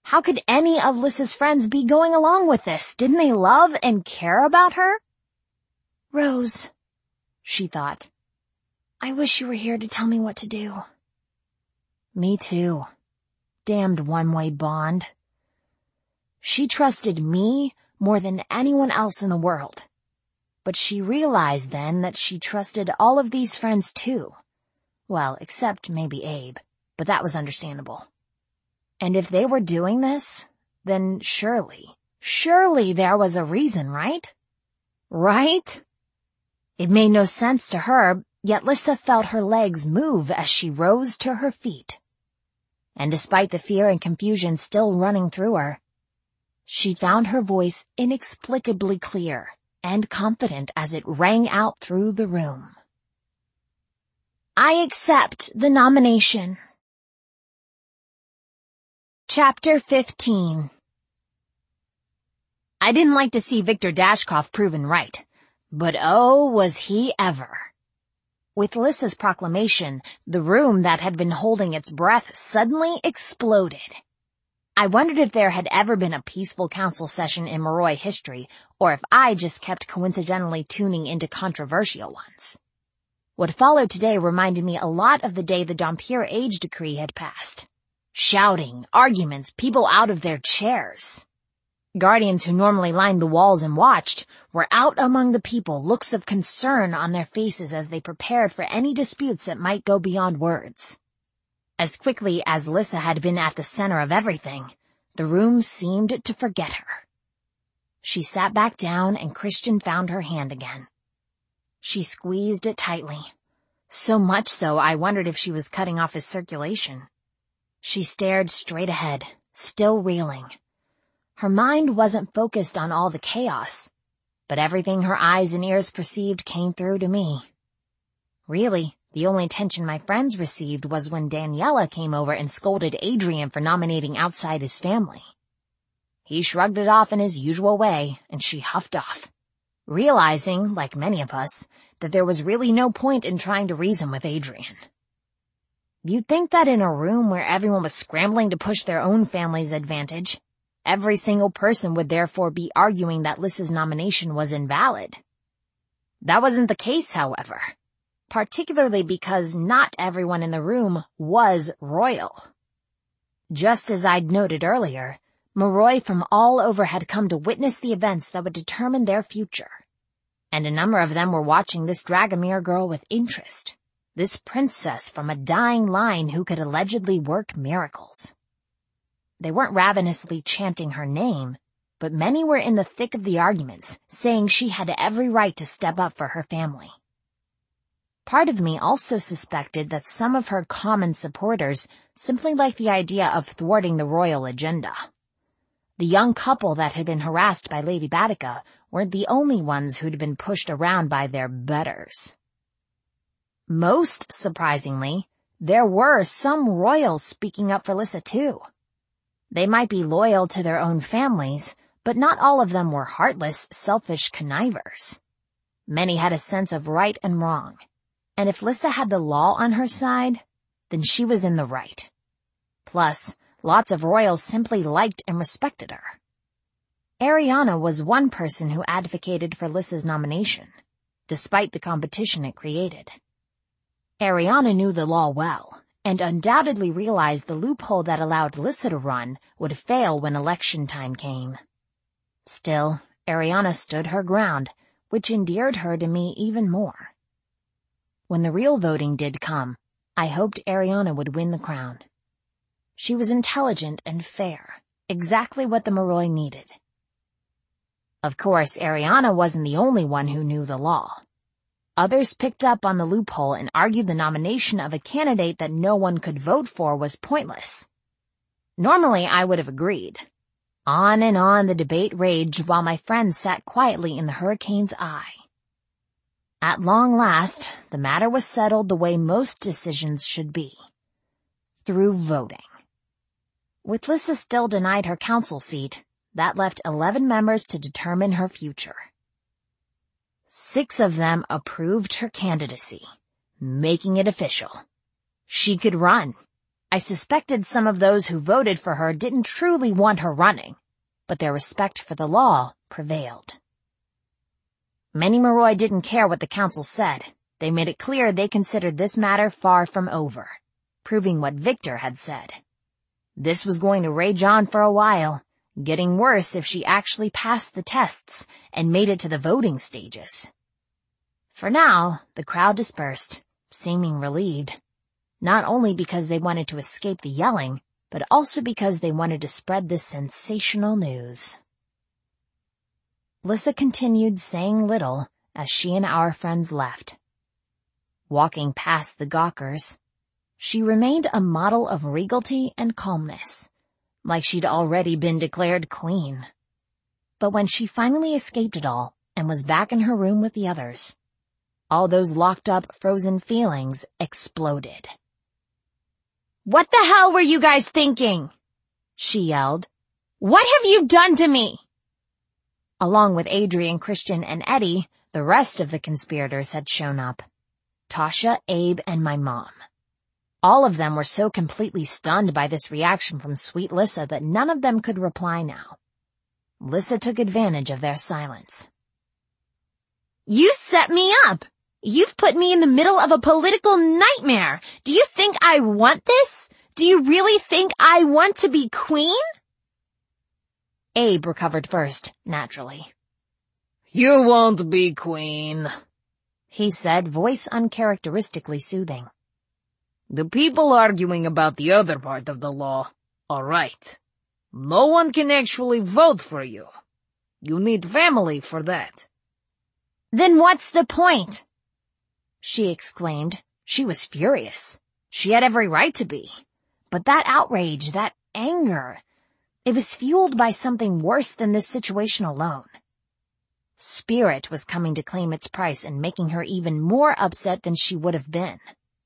How could any of Lissa's friends be going along with this? Didn't they love and care about her? Rose, she thought, I wish you were here to tell me what to do. Me too. Damned one-way bond. She trusted me more than anyone else in the world. But she realized then that she trusted all of these friends too. Well, except maybe Abe, but that was understandable. And if they were doing this, then surely there was a reason, right? Right? It made no sense to her, yet Lissa felt her legs move as she rose to her feet. And despite the fear and confusion still running through her, she found her voice inexplicably clear and confident as it rang out through the room. I accept the nomination. Chapter 15. I didn't like to see Viktor Dashkov proven right, but oh, was he ever. With Lissa's proclamation, the room that had been holding its breath suddenly exploded. I wondered if there had ever been a peaceful council session in Moroi history, or if I just kept coincidentally tuning into controversial ones. What followed today reminded me a lot of the day the Dhampir age decree had passed. Shouting, arguments, people out of their chairs. Guardians who normally lined the walls and watched were out among the people, looks of concern on their faces as they prepared for any disputes that might go beyond words. As quickly as Lissa had been at the center of everything, the room seemed to forget her. She sat back down and Christian found her hand again. She squeezed it tightly, so much so I wondered if she was cutting off his circulation. She stared straight ahead, still reeling. Her mind wasn't focused on all the chaos, but everything her eyes and ears perceived came through to me. Really, the only attention my friends received was when Daniela came over and scolded Adrian for nominating outside his family. He shrugged it off in his usual way, and she huffed off, realizing, like many of us, that there was really no point in trying to reason with Adrian. You'd think that in a room where everyone was scrambling to push their own family's advantage, every single person would therefore be arguing that Lissa's nomination was invalid. That wasn't the case, however, particularly because not everyone in the room was royal. Just as I'd noted earlier, Moroi from all over had come to witness the events that would determine their future. And a number of them were watching this Dragomir girl with interest. This princess from a dying line who could allegedly work miracles. They weren't ravenously chanting her name, but many were in the thick of the arguments, saying she had every right to step up for her family. Part of me also suspected that some of her common supporters simply liked the idea of thwarting the royal agenda. The young couple that had been harassed by Lady Batica weren't the only ones who'd been pushed around by their betters. Most surprisingly, there were some royals speaking up for Lissa too. They might be loyal to their own families, but not all of them were heartless, selfish connivers. Many had a sense of right and wrong, and if Lissa had the law on her side, then she was in the right. Plus, lots of royals simply liked and respected her. Ariana was one person who advocated for Lissa's nomination, despite the competition it created. Ariana knew the law well, and undoubtedly realized the loophole that allowed Lissa to run would fail when election time came. Still, Ariana stood her ground, which endeared her to me even more. When the real voting did come, I hoped Ariana would win the crown. She was intelligent and fair, exactly what the Moroi needed. Of course, Ariana wasn't the only one who knew the law. Others picked up on the loophole and argued the nomination of a candidate that no one could vote for was pointless. Normally, I would have agreed. On and on the debate raged while my friends sat quietly in the hurricane's eye. At long last, the matter was settled the way most decisions should be. Through voting. With Lissa still denied her council seat, that left 11 members to determine her future. 6 of them approved her candidacy, making it official. She could run. I suspected some of those who voted for her didn't truly want her running, but their respect for the law prevailed. Manny Maroi didn't care what the council said. They made it clear they considered this matter far from over, proving what Victor had said. This was going to rage on for a while, getting worse if she actually passed the tests and made it to the voting stages. For now, the crowd dispersed, seeming relieved, not only because they wanted to escape the yelling, but also because they wanted to spread this sensational news. Lissa continued saying little as she and our friends left. Walking past the gawkers, she remained a model of regality and calmness, like she'd already been declared queen. But when she finally escaped it all and was back in her room with the others, all those locked-up, frozen feelings exploded. "What the hell were you guys thinking?" she yelled. "What have you done to me?" Along with Adrian, Christian, and Eddie, the rest of the conspirators had shown up. Tasha, Abe, and my mom. All of them were so completely stunned by this reaction from sweet Lissa that none of them could reply now. Lissa took advantage of their silence. "You set me up! You've put me in the middle of a political nightmare! Do you think I want this? Do you really think I want to be queen?" Abe recovered first, naturally. "You won't be queen," he said, voice uncharacteristically soothing. "The people arguing about the other part of the law are right. No one can actually vote for you. You need family for that." "Then what's the point?" she exclaimed. She was furious. She had every right to be. But that outrage, that anger, it was fueled by something worse than this situation alone. Spirit was coming to claim its price and making her even more upset than she would have been.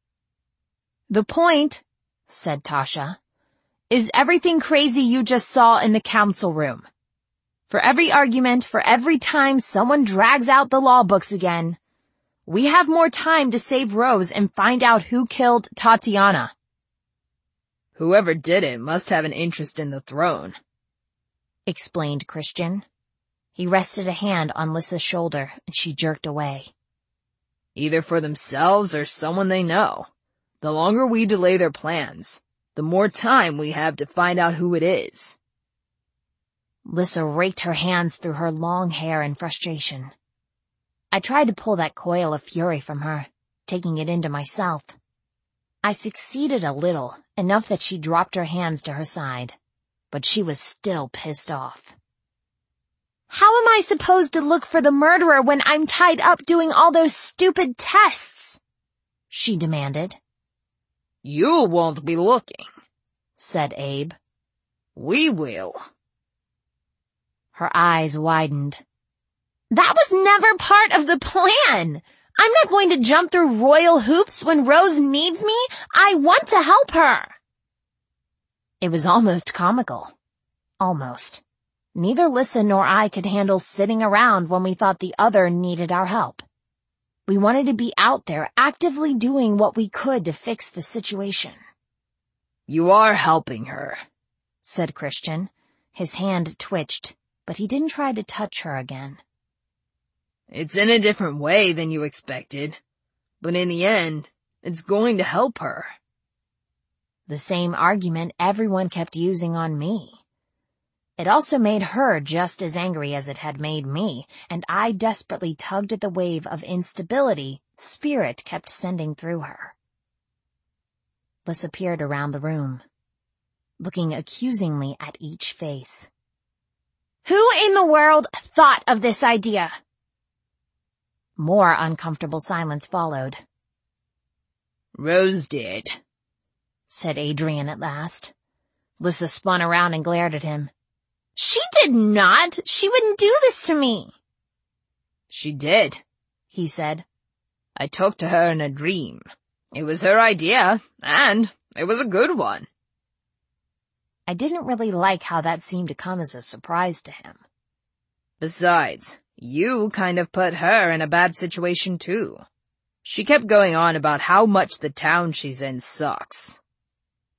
"The point," said Tasha, "is everything crazy you just saw in the council room. For every argument, for every time someone drags out the law books again, we have more time to save Rose and find out who killed Tatiana." "Whoever did it must have an interest in the throne," explained Christian. He rested a hand on Lissa's shoulder, and she jerked away. "Either for themselves or someone they know. The longer we delay their plans, the more time we have to find out who it is." Lissa raked her hands through her long hair in frustration. I tried to pull that coil of fury from her, taking it into myself. I succeeded a little, enough that she dropped her hands to her side, but she was still pissed off. "How am I supposed to look for the murderer when I'm tied up doing all those stupid tests?" she demanded. "You won't be looking," said Abe. "We will." Her eyes widened. "That was never part of the plan! I'm not going to jump through royal hoops when Rose needs me. I want to help her." It was almost comical. Almost. Neither Lissa nor I could handle sitting around when we thought the other needed our help. We wanted to be out there actively doing what we could to fix the situation. "You are helping her," said Christian. His hand twitched, but he didn't try to touch her again. "It's in a different way than you expected, but in the end, it's going to help her." The same argument everyone kept using on me. It also made her just as angry as it had made me, and I desperately tugged at the wave of instability Spirit kept sending through her. Lissa peered around the room, looking accusingly at each face. "Who in the world thought of this idea?" More uncomfortable silence followed. "Rose did," said Adrian at last. Lissa spun around and glared at him. "She did not! She wouldn't do this to me!" "She did," he said. "I talked to her in a dream. It was her idea, and it was a good one." I didn't really like how that seemed to come as a surprise to him. "Besides, you kind of put her in a bad situation too. She kept going on about how much the town she's in sucks."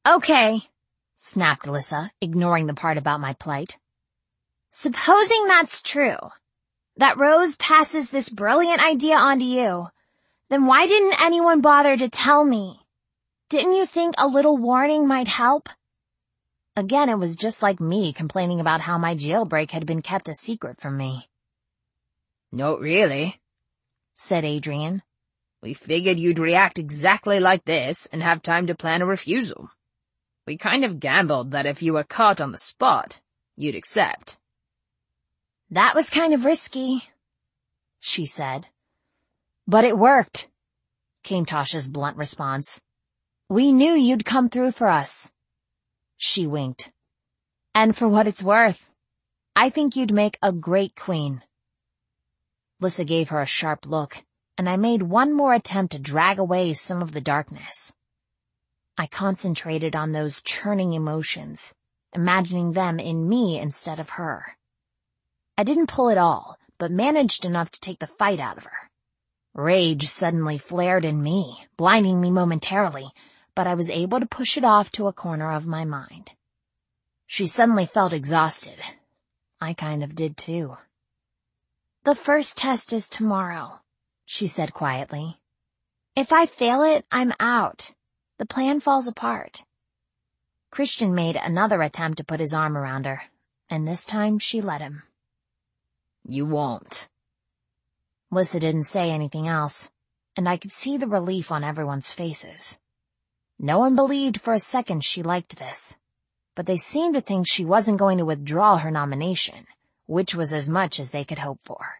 Okay, snapped Lissa, ignoring the part about my plight. Supposing that's true, that Rose passes this brilliant idea on to you, then why didn't anyone bother to tell me? Didn't you think a little warning might help? Again, it was just like me complaining about how my jailbreak had been kept a secret from me. Not really, said Adrian. We figured you'd react exactly like this and have time to plan a refusal. We kind of gambled that if you were caught on the spot, you'd accept. That was kind of risky, she said. But it worked, came Tasha's blunt response. We knew you'd come through for us. She winked. And for what it's worth, I think you'd make a great queen. Lissa gave her a sharp look, and I made one more attempt to drag away some of the darkness. I concentrated on those churning emotions, imagining them in me instead of her. I didn't pull it all, but managed enough to take the fight out of her. Rage suddenly flared in me, blinding me momentarily, but I was able to push it off to a corner of my mind. She suddenly felt exhausted. I kind of did too. The first test is tomorrow, she said quietly. If I fail it, I'm out. The plan falls apart. Christian made another attempt to put his arm around her, and this time she let him. You won't. Lissa didn't say anything else, and I could see the relief on everyone's faces. No one believed for a second she liked this, but they seemed to think she wasn't going to withdraw her nomination, which was as much as they could hope for.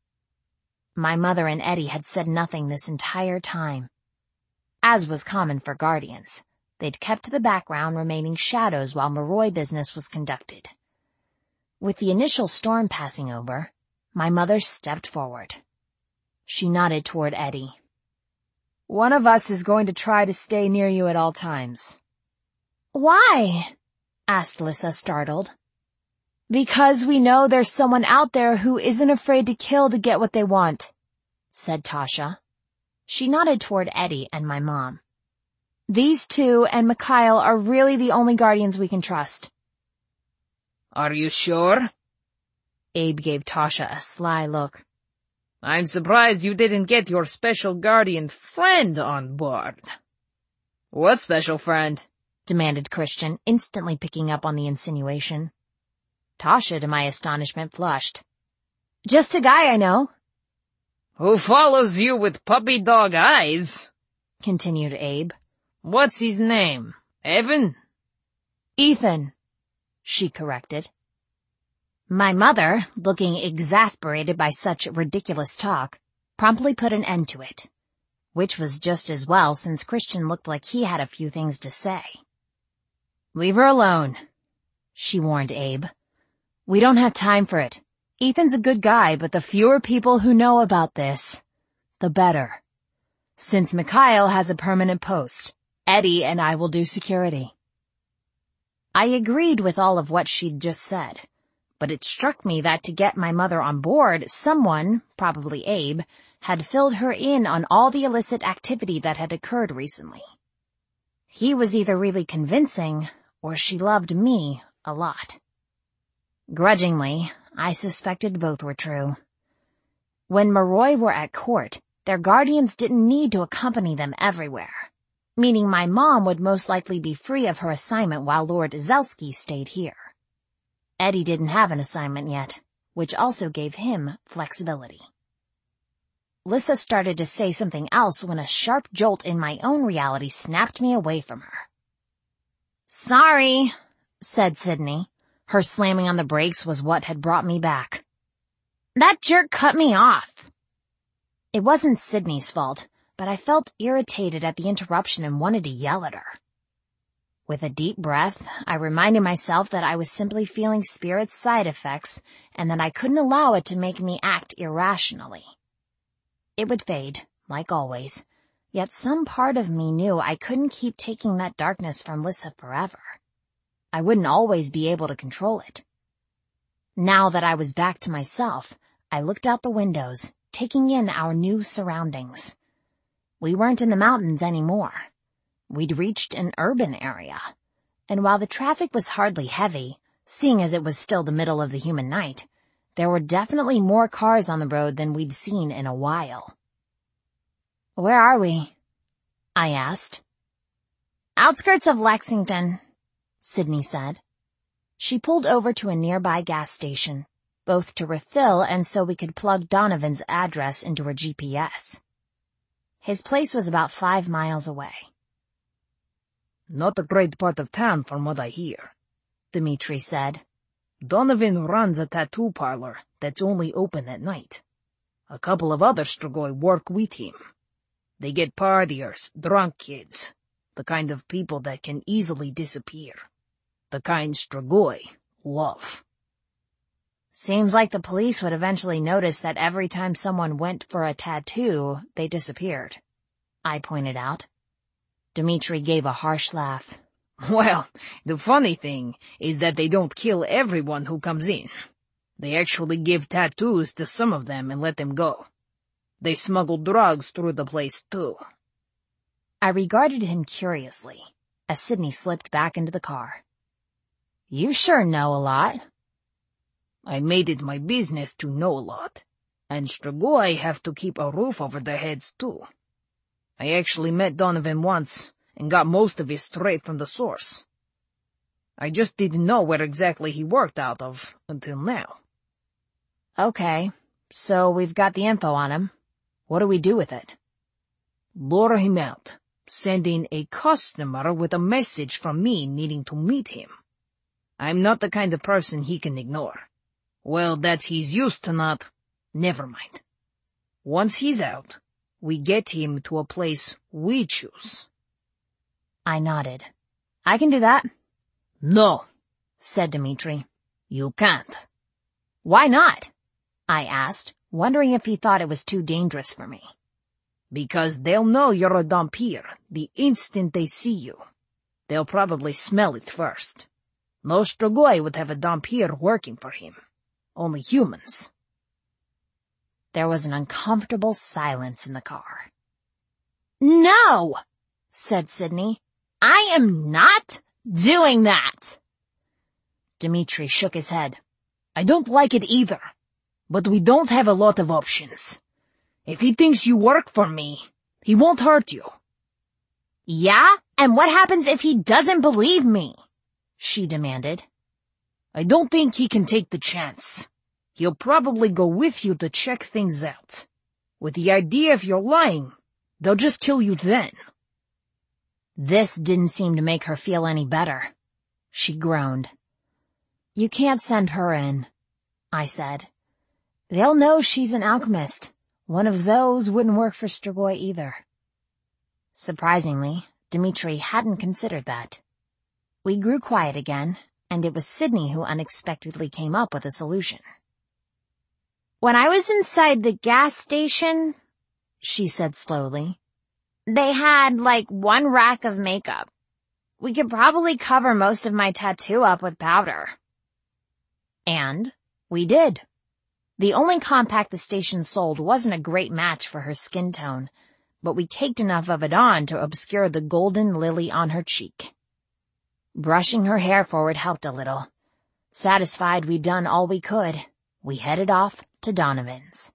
My mother and Eddie had said nothing this entire time. As was common for guardians, they'd kept to the background, remaining shadows while Moroi business was conducted. With the initial storm passing over, my mother stepped forward. She nodded toward Eddie. One of us is going to try to stay near you at all times. Why? Asked Lissa, startled. Because we know there's someone out there who isn't afraid to kill to get what they want, said Tasha. She nodded toward Eddie and my mom. These two and Mikhail are really the only guardians we can trust. Are you sure? Abe gave Tasha a sly look. I'm surprised you didn't get your special guardian friend on board. What special friend? Demanded Christian, instantly picking up on the insinuation. Tasha, to my astonishment, flushed. Just a guy I know. Who follows you with puppy dog eyes? Continued Abe. What's his name? Evan? Ethan, she corrected. My mother, looking exasperated by such ridiculous talk, promptly put an end to it, which was just as well since Christian looked like he had a few things to say. Leave her alone, she warned Abe. We don't have time for it. Ethan's a good guy, but the fewer people who know about this, the better. Since Mikhail has a permanent post, Eddie and I will do security. I agreed with all of what she'd just said, but it struck me that to get my mother on board, someone, probably Abe, had filled her in on all the illicit activity that had occurred recently. He was either really convincing, or she loved me a lot. Grudgingly, I suspected both were true. When Moroi were at court, their guardians didn't need to accompany them everywhere, meaning my mom would most likely be free of her assignment while Lord Zelski stayed here. Eddie didn't have an assignment yet, which also gave him flexibility. Lissa started to say something else when a sharp jolt in my own reality snapped me away from her. Sorry, said Sydney. Her slamming on the brakes was what had brought me back. That jerk cut me off. It wasn't Sydney's fault, but I felt irritated at the interruption and wanted to yell at her. With a deep breath, I reminded myself that I was simply feeling Spirit's side effects and that I couldn't allow it to make me act irrationally. It would fade, like always, yet some part of me knew I couldn't keep taking that darkness from Lissa forever. I wouldn't always be able to control it. Now that I was back to myself, I looked out the windows, taking in our new surroundings. We weren't in the mountains anymore. we'd reached an urban area, and while the traffic was hardly heavy, seeing as it was still the middle of the human night, there were definitely more cars on the road than we'd seen in a while. "Where are we?" I asked. "Outskirts of Lexington," Sydney said. She pulled over to a nearby gas station, both to refill and so we could plug Donovan's address into her GPS. His place was about 5 miles away. "Not a great part of town from what I hear," Dimitri said. "Donovan runs a tattoo parlor that's only open at night. A couple of other Strigoi work with him. They get partiers, drunk kids, the kind of people that can easily disappear. The kind Strigoi love." Seems like the police would eventually notice that every time someone went for a tattoo, they disappeared, I pointed out. Dimitri gave a harsh laugh. "Well, the funny thing is that they don't kill everyone who comes in. They actually give tattoos to some of them and let them go. They smuggle drugs through the place, too." I regarded him curiously as Sydney slipped back into the car. "You sure know a lot." "I made it my business to know a lot, and Strigoi have to keep a roof over their heads, too. I actually met Donovan once and got most of it straight from the source. I just didn't know where exactly he worked out of until now." "Okay, so we've got the info on him. What do we do with it?" "Lure him out, send in a customer with a message from me needing to meet him. I'm not the kind of person he can ignore. Well, that he's used to not. Never mind. Once he's out, we get him to a place we choose." I nodded. "I can do that." "No," said Dimitri. "you can't." "Why not?" I asked, wondering if he thought it was too dangerous for me. "Because they'll know you're a Dhampir the instant they see you. They'll probably smell it first. No Strigoi would have a Dhampir working for him. Only humans." There was an uncomfortable silence in the car. "No," said Sydney. "I am not doing that." Dimitri shook his head. "I don't like it either, but we don't have a lot of options. If he thinks you work for me, he won't hurt you." "Yeah? And what happens if he doesn't believe me?" she demanded. "I don't think he can take the chance. He'll probably go with you to check things out. With the idea if you're lying, they'll just kill you then." This didn't seem to make her feel any better. She groaned. "You can't send her in," I said. "They'll know she's an alchemist. One of those wouldn't work for Strigoi either." Surprisingly, Dimitri hadn't considered that. We grew quiet again, and it was Sydney who unexpectedly came up with a solution. "When I was inside the gas station," she said slowly, "they had, one rack of makeup. We could probably cover most of my tattoo up with powder." And we did. The only compact the station sold wasn't a great match for her skin tone, but we caked enough of it on to obscure the golden lily on her cheek. Brushing her hair forward helped a little. Satisfied we'd done all we could, we headed off to Donovan's.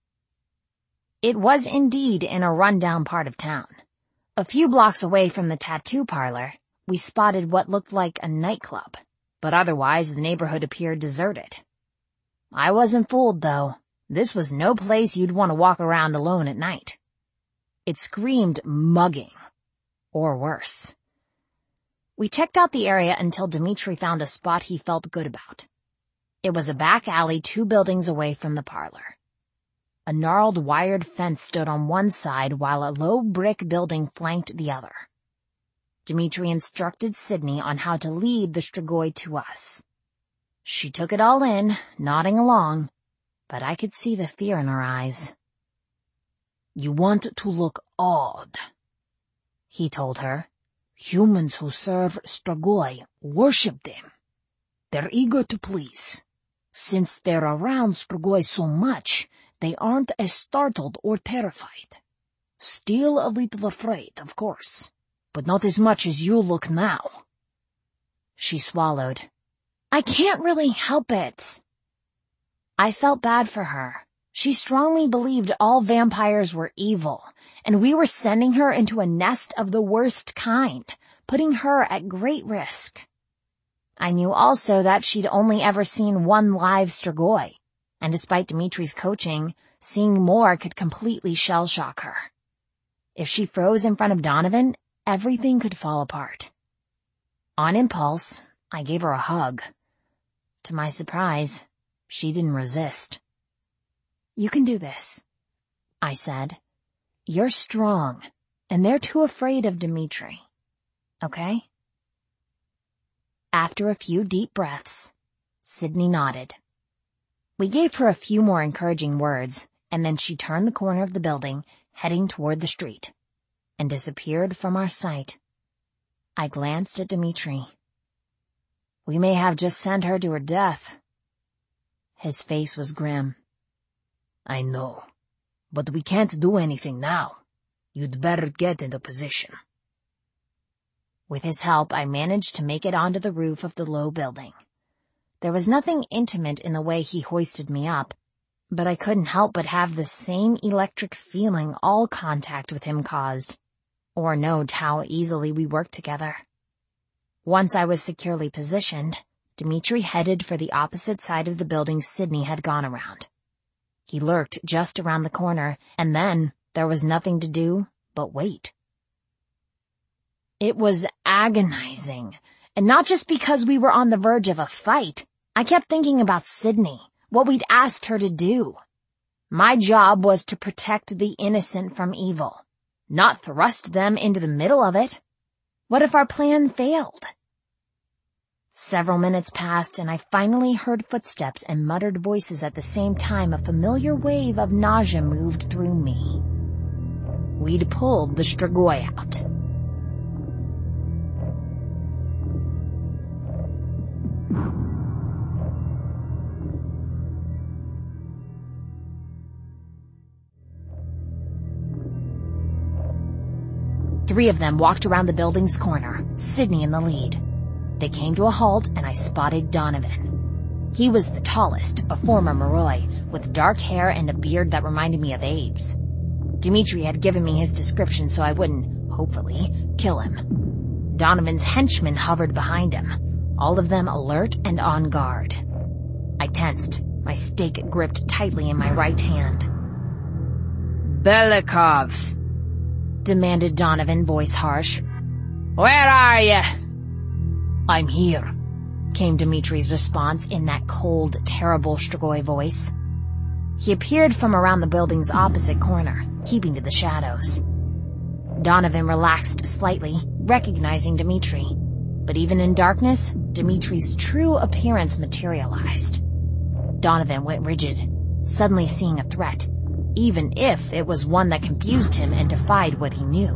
It was indeed in a rundown part of town. A few blocks away from the tattoo parlor, we spotted what looked like a nightclub, but otherwise the neighborhood appeared deserted. I wasn't fooled, though. This was no place you'd want to walk around alone at night. It screamed mugging, or worse. We checked out the area until Dimitri found a spot he felt good about. It was a back alley 2 buildings away from the parlor. A gnarled wired fence stood on one side while a low brick building flanked the other. Dimitri instructed Sydney on how to lead the Strigoi to us. She took it all in, nodding along, but I could see the fear in her eyes. "You want to look odd," he told her. "Humans who serve Strigoi worship them. They're eager to please. Since they're around Strigoi so much, they aren't as startled or terrified. Still a little afraid, of course. but not as much as you look now." She swallowed. "I can't really help it." I felt bad for her. She strongly believed all vampires were evil, and we were sending her into a nest of the worst kind, putting her at great risk. I knew also that she'd only ever seen one live Strigoi, and despite Dimitri's coaching, seeing more could completely shell-shock her. If she froze in front of Donovan, everything could fall apart. On impulse, I gave her a hug. To my surprise, she didn't resist. "You can do this," I said. "You're strong, and they're too afraid of Dimitri. Okay?" After a few deep breaths, Sydney nodded. We gave her a few more encouraging words, and then she turned the corner of the building, heading toward the street, and disappeared from our sight. I glanced at Dimitri. "We may have just sent her to her death." His face was grim. "I know, but we can't do anything now. You'd better get into position." With his help, I managed to make it onto the roof of the low building. There was nothing intimate in the way he hoisted me up, but I couldn't help but have the same electric feeling all contact with him caused, or note how easily we worked together. Once I was securely positioned, Dimitri headed for the opposite side of the building Sydney had gone around. He lurked just around the corner, and then there was nothing to do but wait. It was agonizing, and not just because we were on the verge of a fight. I kept thinking about Sydney, what we'd asked her to do. My job was to protect the innocent from evil, not thrust them into the middle of it. What if our plan failed? Several minutes passed, and I finally heard footsteps and muttered voices at the same time. A familiar wave of nausea moved through me. We'd pulled the Strigoi out. Three of them walked around the building's corner, Sydney in the lead. They came to a halt, and I spotted Donovan. He was the tallest, a former Moroi, with dark hair and a beard that reminded me of Abe's. Dimitri had given me his description so I wouldn't, hopefully, kill him. Donovan's henchmen hovered behind him, all of them alert and on guard. I tensed, my stake gripped tightly in my right hand. "Belikov," demanded Donovan, voice harsh. "Where are you?" "I'm here," came Dimitri's response in that cold, terrible Strigoi voice. He appeared from around the building's opposite corner, keeping to the shadows. Donovan relaxed slightly, recognizing Dimitri. But even in darkness, Dimitri's true appearance materialized. Donovan went rigid, suddenly seeing a threat, even if it was one that confused him and defied what he knew.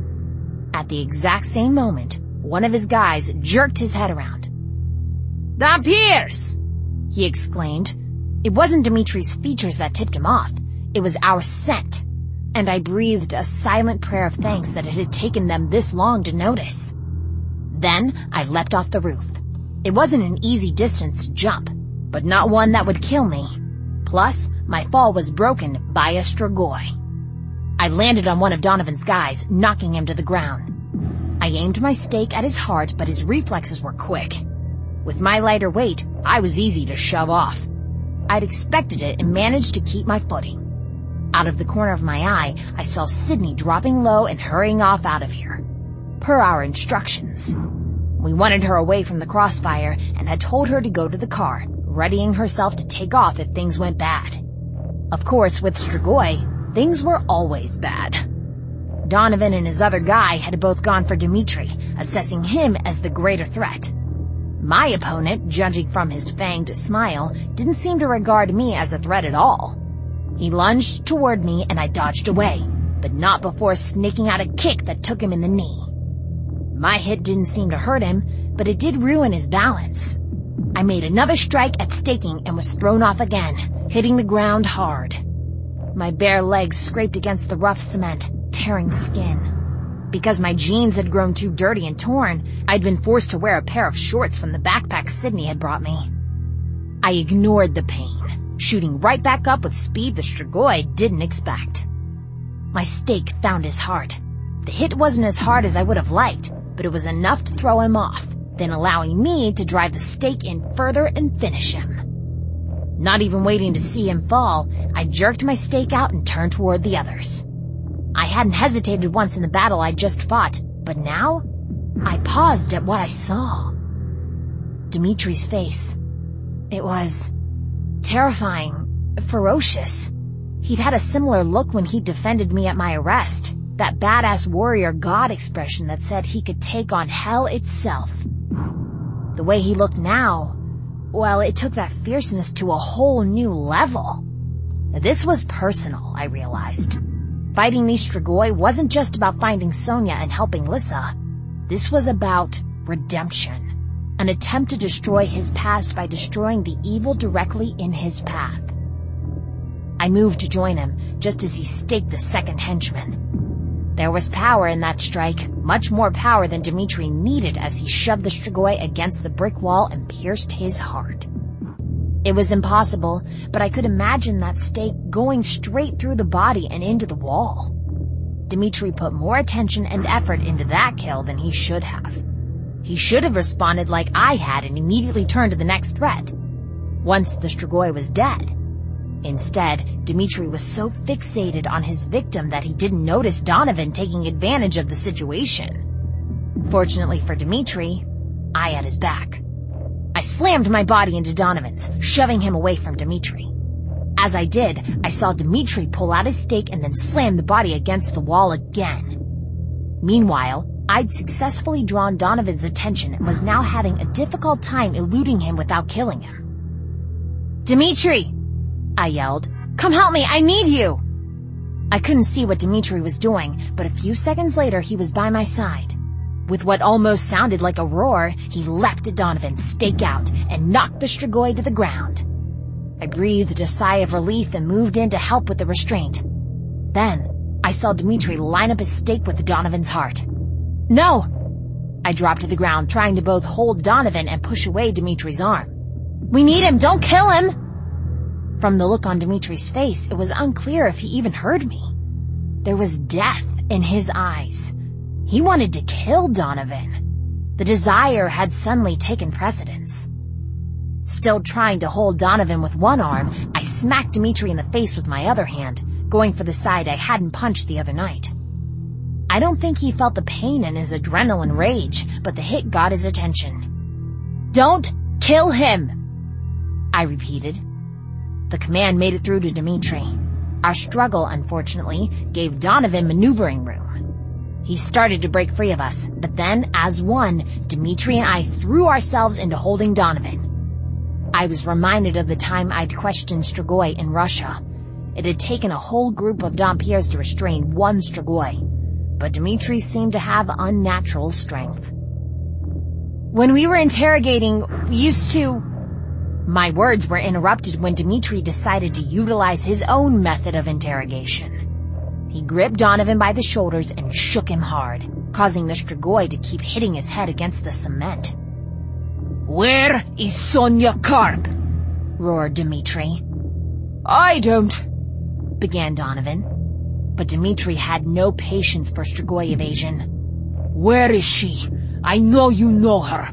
At the exact same moment, one of his guys jerked his head around. "Don Pierce!" he exclaimed. It wasn't Dimitri's features that tipped him off. It was our scent, and I breathed a silent prayer of thanks that it had taken them this long to notice. Then I leapt off the roof. It wasn't an easy distance to jump, but not one that would kill me. Plus, my fall was broken by a Strigoi. I landed on one of Donovan's guys, knocking him to the ground. I aimed my stake at his heart, but his reflexes were quick. With my lighter weight, I was easy to shove off. I'd expected it and managed to keep my footing. Out of the corner of my eye, I saw Sydney dropping low and hurrying off out of here. Per our instructions. We wanted her away from the crossfire and had told her to go to the car, readying herself to take off if things went bad. Of course, with Strigoi, things were always bad. Donovan and his other guy had both gone for Dimitri, assessing him as the greater threat. My opponent, judging from his fanged smile, didn't seem to regard me as a threat at all. He lunged toward me and I dodged away, but not before snaking out a kick that took him in the knee. My hit didn't seem to hurt him, but it did ruin his balance. I made another strike at staking and was thrown off again, hitting the ground hard. My bare legs scraped against the rough cement, tearing skin. Because my jeans had grown too dirty and torn, I'd been forced to wear a pair of shorts from the backpack Sydney had brought me. I ignored the pain, shooting right back up with speed the Strigoi didn't expect. My stake found his heart. The hit wasn't as hard as I would have liked, but it was enough to throw him off, then allowing me to drive the stake in further and finish him. Not even waiting to see him fall, I jerked my stake out and turned toward the others. I hadn't hesitated once in the battle I'd just fought, but now I paused at what I saw. Dimitri's face. It was terrifying, ferocious. He'd had a similar look when he defended me at my arrest, that badass warrior god expression that said he could take on hell itself. The way he looked now, well, it took that fierceness to a whole new level. This was personal, I realized. Fighting these Strigoi wasn't just about finding Sonia and helping Lissa. This was about redemption, an attempt to destroy his past by destroying the evil directly in his path. I moved to join him, just as he staked the second henchman. There was power in that strike, much more power than Dimitri needed as he shoved the Strigoi against the brick wall and pierced his heart. It was impossible, but I could imagine that stake going straight through the body and into the wall. Dimitri put more attention and effort into that kill than he should have. He should have responded like I had and immediately turned to the next threat, once the Strigoi was dead. Instead, Dimitri was so fixated on his victim that he didn't notice Donovan taking advantage of the situation. Fortunately for Dimitri, I had his back. I slammed my body into Donovan's, shoving him away from Dimitri. As I did, I saw Dimitri pull out his stake and then slam the body against the wall again. Meanwhile, I'd successfully drawn Donovan's attention and was now having a difficult time eluding him without killing him. "Dimitri!" I yelled. "Come help me, I need you!" I couldn't see what Dimitri was doing, but a few seconds later he was by my side. With what almost sounded like a roar, he leapt at Donovan, stake out, and knocked the Strigoi to the ground. I breathed a sigh of relief and moved in to help with the restraint. Then, I saw Dimitri line up his stake with Donovan's heart. "No!" I dropped to the ground, trying to both hold Donovan and push away Dimitri's arm. "We need him, don't kill him!" From the look on Dimitri's face, it was unclear if he even heard me. There was death in his eyes. He wanted to kill Donovan. The desire had suddenly taken precedence. Still trying to hold Donovan with one arm, I smacked Dimitri in the face with my other hand, going for the side I hadn't punched the other night. I don't think he felt the pain in his adrenaline rage, but the hit got his attention. "Don't kill him!" I repeated. The command made it through to Dimitri. Our struggle, unfortunately, gave Donovan maneuvering room. He started to break free of us, but then, as one, Dimitri and I threw ourselves into holding Donovan. I was reminded of the time I'd questioned Strigoi in Russia. It had taken a whole group of Dompiers to restrain one Strigoi, but Dimitri seemed to have unnatural strength. "When we were interrogating, we used to..." My words were interrupted when Dimitri decided to utilize his own method of interrogation. He gripped Donovan by the shoulders and shook him hard, causing the Strigoi to keep hitting his head against the cement. "Where is Sonia Karp?" roared Dimitri. "I don't," began Donovan. But Dimitri had no patience for Strigoi evasion. "Where is she? I know you know her."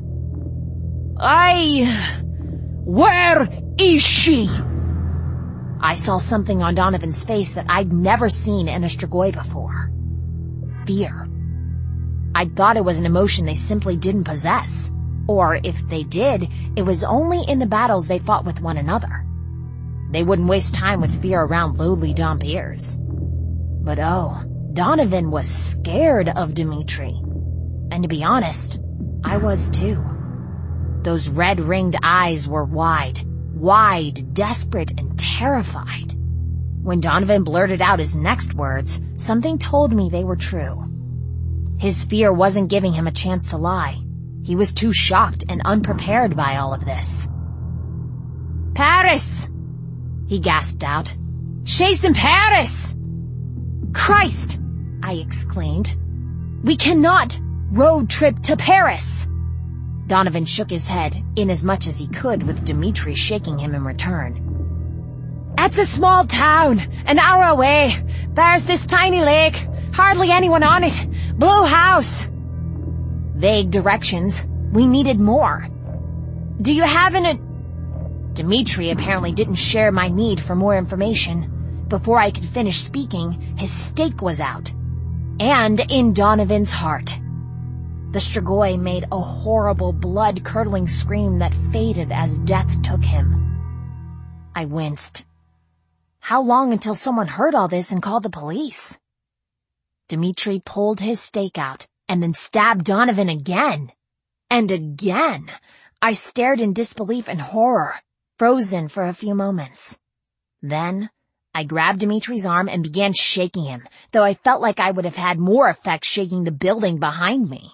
Where is she?" I saw something on Donovan's face that I'd never seen in a Strigoi before. Fear. I'd thought it was an emotion they simply didn't possess. Or if they did, it was only in the battles they fought with one another. They wouldn't waste time with fear around lowly Dompiers. But Donovan was scared of Dimitri. And to be honest, I was too. Those red-ringed eyes were wide, desperate, and terrified. When Donovan blurted out his next words, something told me they were true. His fear wasn't giving him a chance to lie. He was too shocked and unprepared by all of this. "Paris!" he gasped out. "She's in Paris!" "Christ!" I exclaimed. We cannot road trip to Paris. Donovan shook his head, in as much as he could, with Dimitri shaking him in return. It's a small town, an hour away. There's this tiny lake, hardly anyone on it. Blue house. Vague directions. We needed more. Do you have Dimitri apparently didn't share my need for more information. Before I could finish speaking, his stake was out. And in Donovan's heart. The Strigoi made a horrible, blood-curdling scream that faded as death took him. I winced. How long until someone heard all this and called the police? Dimitri pulled his stake out and then stabbed Donovan again. And again. I stared in disbelief and horror, frozen for a few moments. Then, I grabbed Dimitri's arm and began shaking him, though I felt like I would have had more effect shaking the building behind me.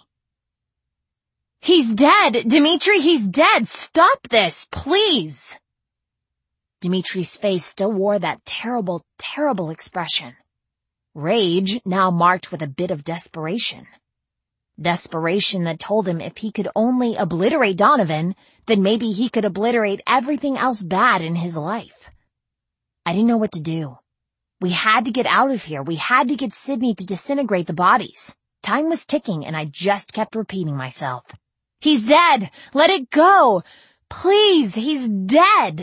He's dead! Dimitri, he's dead! Stop this, please! Dimitri's face still wore that terrible, terrible expression. Rage now marked with a bit of desperation. Desperation that told him if he could only obliterate Donovan, then maybe he could obliterate everything else bad in his life. I didn't know what to do. We had to get out of here. We had to get Sydney to disintegrate the bodies. Time was ticking and I just kept repeating myself. He's dead! Let it go! Please, he's dead!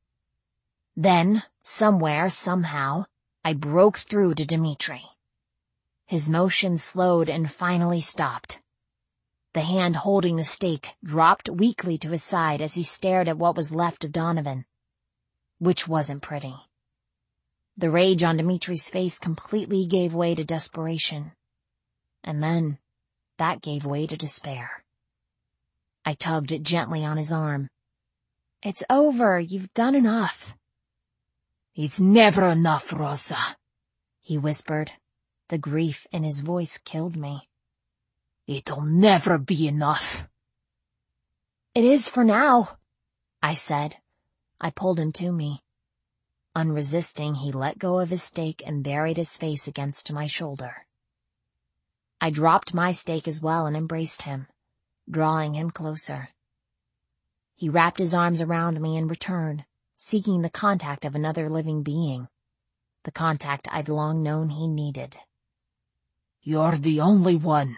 Then, somewhere, somehow, I broke through to Dimitri. His motion slowed and finally stopped. The hand holding the stake dropped weakly to his side as he stared at what was left of Donovan, which wasn't pretty. The rage on Dimitri's face completely gave way to desperation. And then, that gave way to despair. I tugged gently on his arm. It's over. You've done enough. It's never enough, Rosa, he whispered. The grief in his voice killed me. It'll never be enough. It is for now, I said. I pulled him to me. Unresisting, he let go of his stake and buried his face against my shoulder. I dropped my stake as well and embraced him, drawing him closer. He wrapped his arms around me in return, seeking the contact of another living being, the contact I'd long known he needed. You're the only one.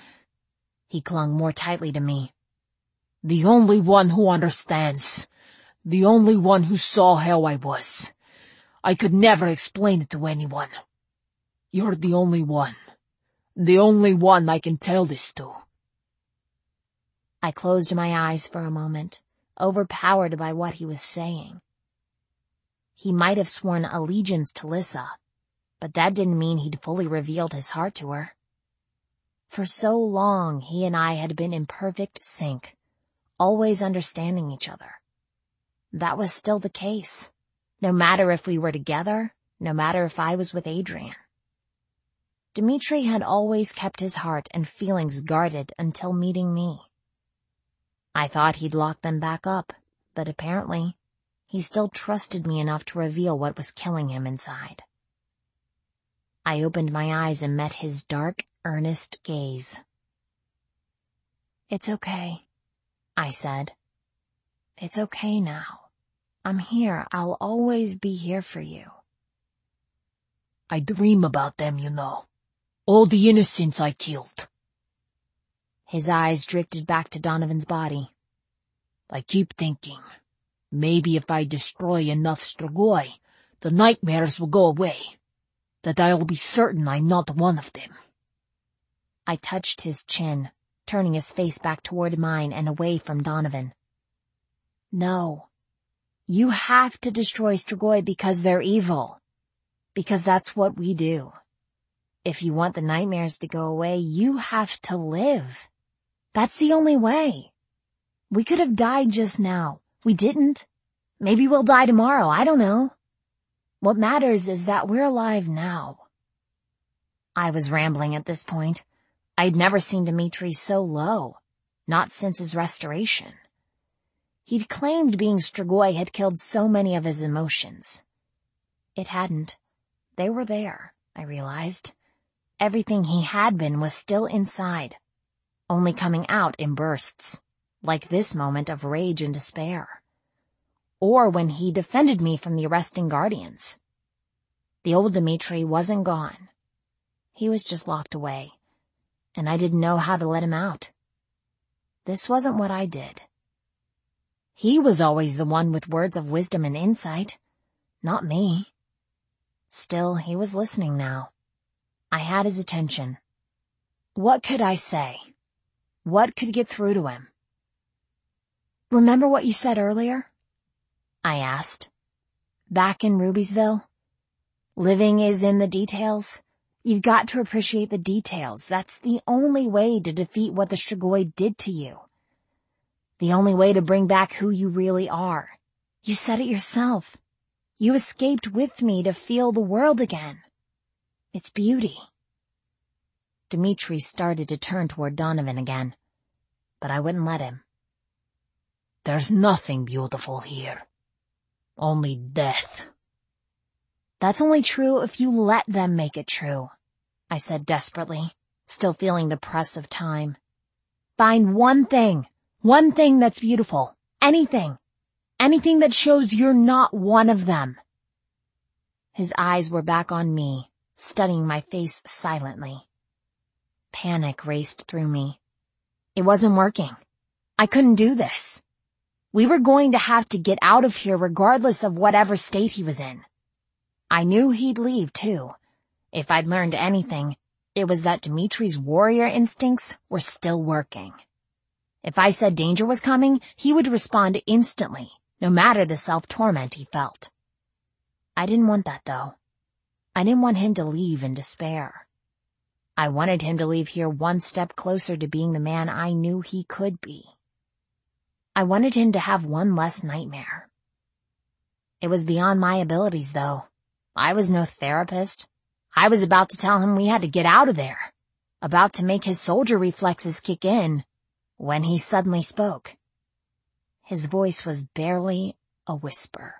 He clung more tightly to me. The only one who understands. The only one who saw how I was. I could never explain it to anyone. You're the only one. The only one I can tell this to. I closed my eyes for a moment, overpowered by what he was saying. He might have sworn allegiance to Lissa, but that didn't mean he'd fully revealed his heart to her. For so long, he and I had been in perfect sync, always understanding each other. That was still the case, no matter if we were together, no matter if I was with Adrian. Dimitri had always kept his heart and feelings guarded until meeting me. I thought he'd lock them back up, but apparently, he still trusted me enough to reveal what was killing him inside. I opened my eyes and met his dark, earnest gaze. It's okay, I said. It's okay now. I'm here. I'll always be here for you. I dream about them, you know. All the innocents I killed. His eyes drifted back to Donovan's body. I keep thinking, maybe if I destroy enough Strigoi, the nightmares will go away. That I'll be certain I'm not one of them. I touched his chin, turning his face back toward mine and away from Donovan. No. You have to destroy Strigoi because they're evil. Because that's what we do. If you want the nightmares to go away, you have to live. That's the only way. We could have died just now. We didn't. Maybe we'll die tomorrow. I don't know. What matters is that we're alive now. I was rambling at this point. I'd never seen Dimitri so low. Not since his restoration. He'd claimed being Strigoi had killed so many of his emotions. It hadn't. They were there, I realized. everything he had been was still inside, only coming out in bursts, like this moment of rage and despair. Or when he defended me from the arresting guardians. The old Dmitri wasn't gone. He was just locked away, and I didn't know how to let him out. This wasn't what I did. He was always the one with words of wisdom and insight, not me. Still, he was listening now. I had his attention. What could I say? What could get through to him? "Remember what you said earlier?" I asked. "Back in Rubiesville? Living is in the details. You've got to appreciate the details. That's the only way to defeat what the Strigoi did to you. The only way to bring back who you really are. You said it yourself. You escaped with me to feel the world again. It's beauty." Dmitri started to turn toward Donovan again, but I wouldn't let him. "There's nothing beautiful here. Only death." "That's only true if you let them make it true," I said desperately, still feeling the press of time. "Find one thing that's beautiful. Anything that shows you're not one of them." His eyes were back on me, studying my face silently. Panic raced through me. It wasn't working. I couldn't do this. We were going to have to get out of here regardless of whatever state he was in. I knew he'd leave, too. If I'd learned anything, it was that Dimitri's warrior instincts were still working. If I said danger was coming, he would respond instantly, no matter the self-torment he felt. I didn't want that, though. I didn't want him to leave in despair. I wanted him to leave here one step closer to being the man I knew he could be. I wanted him to have one less nightmare. It was beyond my abilities, though. I was no therapist. I was about to tell him we had to get out of there, about to make his soldier reflexes kick in, when he suddenly spoke. His voice was barely a whisper.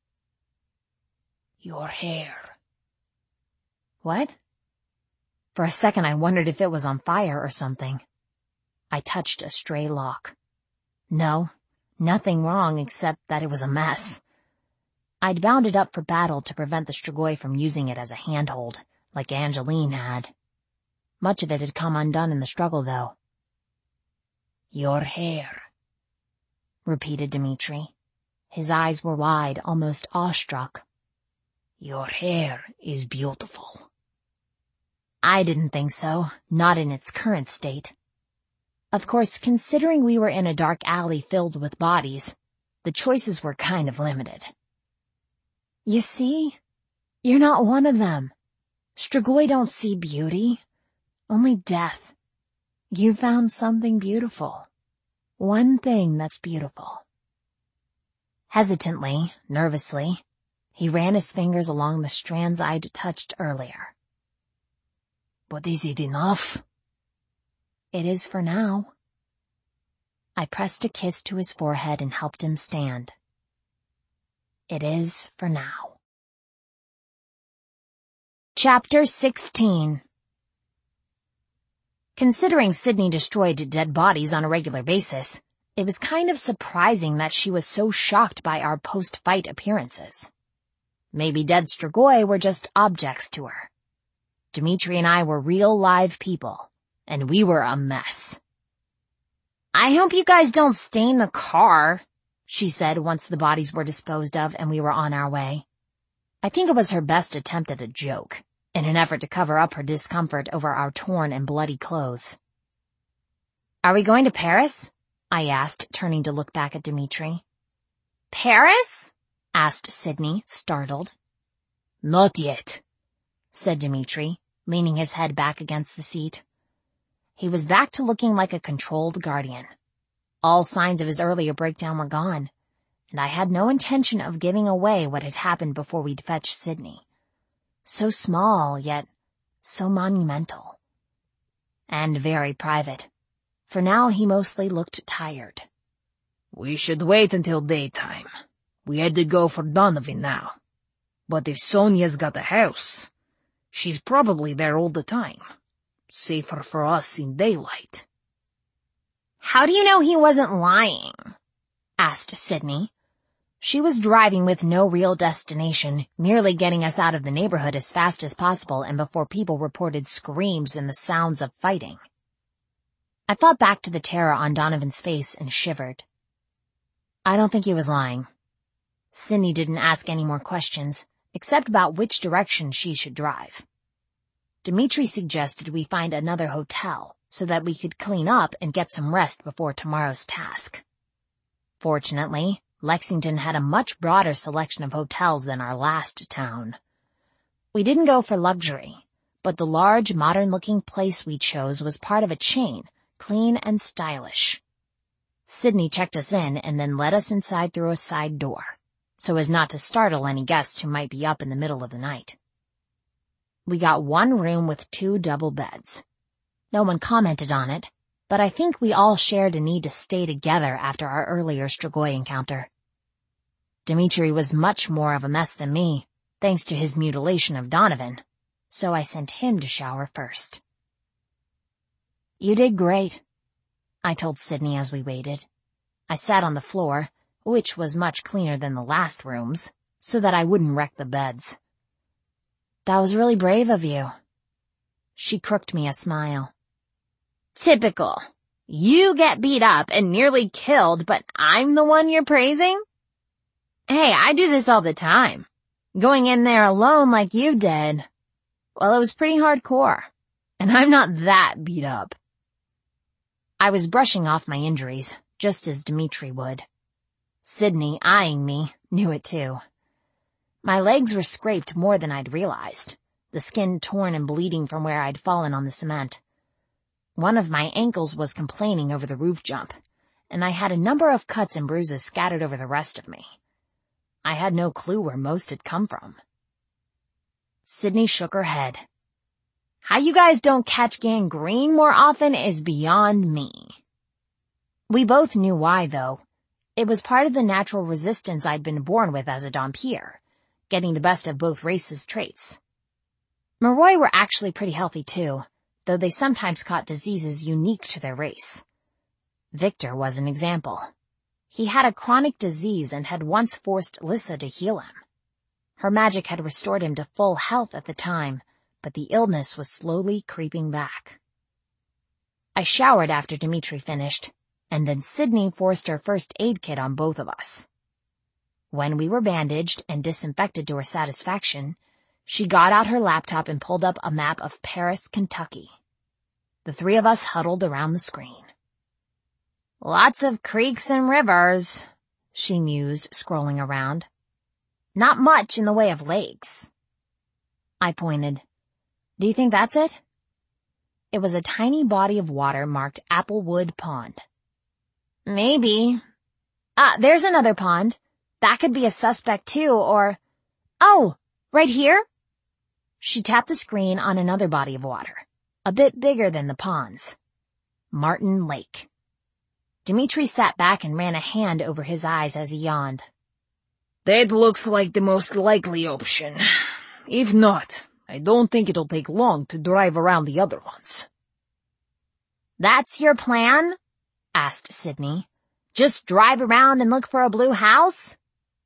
"Your hair." What? For a second I wondered if it was on fire or something. I touched a stray lock. No, nothing wrong except that it was a mess. I'd bound it up for battle to prevent the Strigoi from using it as a handhold, like Angeline had. Much of it had come undone in the struggle, though. "Your hair," repeated Dmitri. His eyes were wide, almost awestruck. "Your hair is beautiful." I didn't think so, not in its current state. Of course, considering we were in a dark alley filled with bodies, the choices were kind of limited. "You see? You're not one of them. Strigoi don't see beauty, only death. You found something beautiful. One thing that's beautiful." Hesitantly, nervously, he ran his fingers along the strands I'd touched earlier. "But is it enough?" "It is for now." I pressed a kiss to his forehead and helped him stand. It is for now. Chapter 16. Considering Sydney destroyed dead bodies on a regular basis, it was kind of surprising that she was so shocked by our post-fight appearances. Maybe dead Strigoi were just objects to her. Dmitri and I were real live people, and we were a mess. "I hope you guys don't stain the car," she said once the bodies were disposed of and we were on our way. I think it was her best attempt at a joke, in an effort to cover up her discomfort over our torn and bloody clothes. "Are we going to Paris?" I asked, turning to look back at Dmitri. "Paris?" asked Sydney, startled. "Not yet," said Dmitri, leaning his head back against the seat. He was back to looking like a controlled guardian. All signs of his earlier breakdown were gone, and I had no intention of giving away what had happened before we'd fetched Sydney. So small, yet so monumental. And very private, for now he mostly looked tired. "We should wait until daytime. We had to go for Donovan now. But if Sonia's got a house, She's probably there all the time. Safer for us in daylight. How do you know he wasn't lying? Asked Sydney. She was driving with no real destination, merely getting us out of the neighborhood as fast as possible and before people reported screams and the sounds of fighting. I thought back to the terror on Donovan's face and shivered. I don't think he was lying. Sydney didn't ask any more questions, except about which direction she should drive. Dimitri suggested we find another hotel so that we could clean up and get some rest before tomorrow's task. Fortunately, Lexington had a much broader selection of hotels than our last town. We didn't go for luxury, but the large, modern-looking place we chose was part of a chain, clean and stylish. Sydney checked us in and then led us inside through a side door, so as not to startle any guests who might be up in the middle of the night. We got one room with 2 double beds. No one commented on it, but I think we all shared a need to stay together after our earlier Strigoi encounter. Dimitri was much more of a mess than me, thanks to his mutilation of Donovan, so I sent him to shower first. You did great, I told Sydney as we waited. I sat on the floor, which was much cleaner than the last rooms, so that I wouldn't wreck the beds. That was really brave of you. She crooked me a smile. Typical. You get beat up and nearly killed, but I'm the one you're praising? Hey, I do this all the time. Going in there alone like you did. Well, it was pretty hardcore, and I'm not that beat up. I was brushing off my injuries, just as Dimitri would. Sydney, eyeing me, knew it too. My legs were scraped more than I'd realized, the skin torn and bleeding from where I'd fallen on the cement. One of my ankles was complaining over the roof jump, and I had a number of cuts and bruises scattered over the rest of me. I had no clue where most had come from. Sydney shook her head. How you guys don't catch gangrene more often is beyond me. We both knew why, though. It was part of the natural resistance I'd been born with as a Dhampir, getting the best of both races' traits. Moroi were actually pretty healthy too, though they sometimes caught diseases unique to their race. Victor was an example. He had a chronic disease and had once forced Lissa to heal him. Her magic had restored him to full health at the time, but the illness was slowly creeping back. I showered after Dimitri finished, and then Sydney forced her first aid kit on both of us. When we were bandaged and disinfected to her satisfaction, she got out her laptop and pulled up a map of Paris, Kentucky. The 3 of us huddled around the screen. Lots of creeks and rivers, she mused, scrolling around. Not much in the way of lakes. I pointed. Do you think that's it? It was a tiny body of water marked Applewood Pond. Maybe. There's another pond. That could be a suspect too, or... Oh, right here? She tapped the screen on another body of water, a bit bigger than the ponds. Martin Lake. Dimitri sat back and ran a hand over his eyes as he yawned. That looks like the most likely option. If not, I don't think it'll take long to drive around the other ones. That's your plan? Asked Sydney. Just drive around and look for a blue house?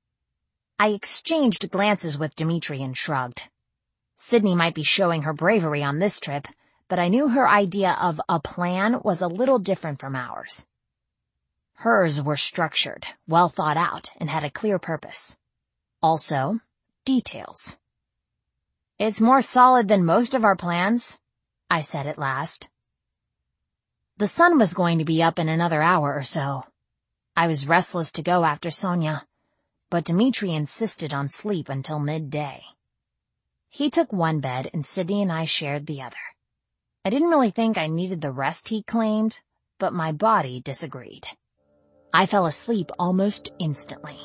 I exchanged glances with Dimitri and shrugged. Sydney might be showing her bravery on this trip, but I knew her idea of a plan was a little different from ours. Hers were structured, well thought out, and had a clear purpose. Also, details. It's more solid than most of our plans, I said at last. The sun was going to be up in another hour or so. I was restless to go after Sonia, but Dimitri insisted on sleep until midday. He took one bed and Sydney and I shared the other. I didn't really think I needed the rest he claimed, but my body disagreed. I fell asleep almost instantly.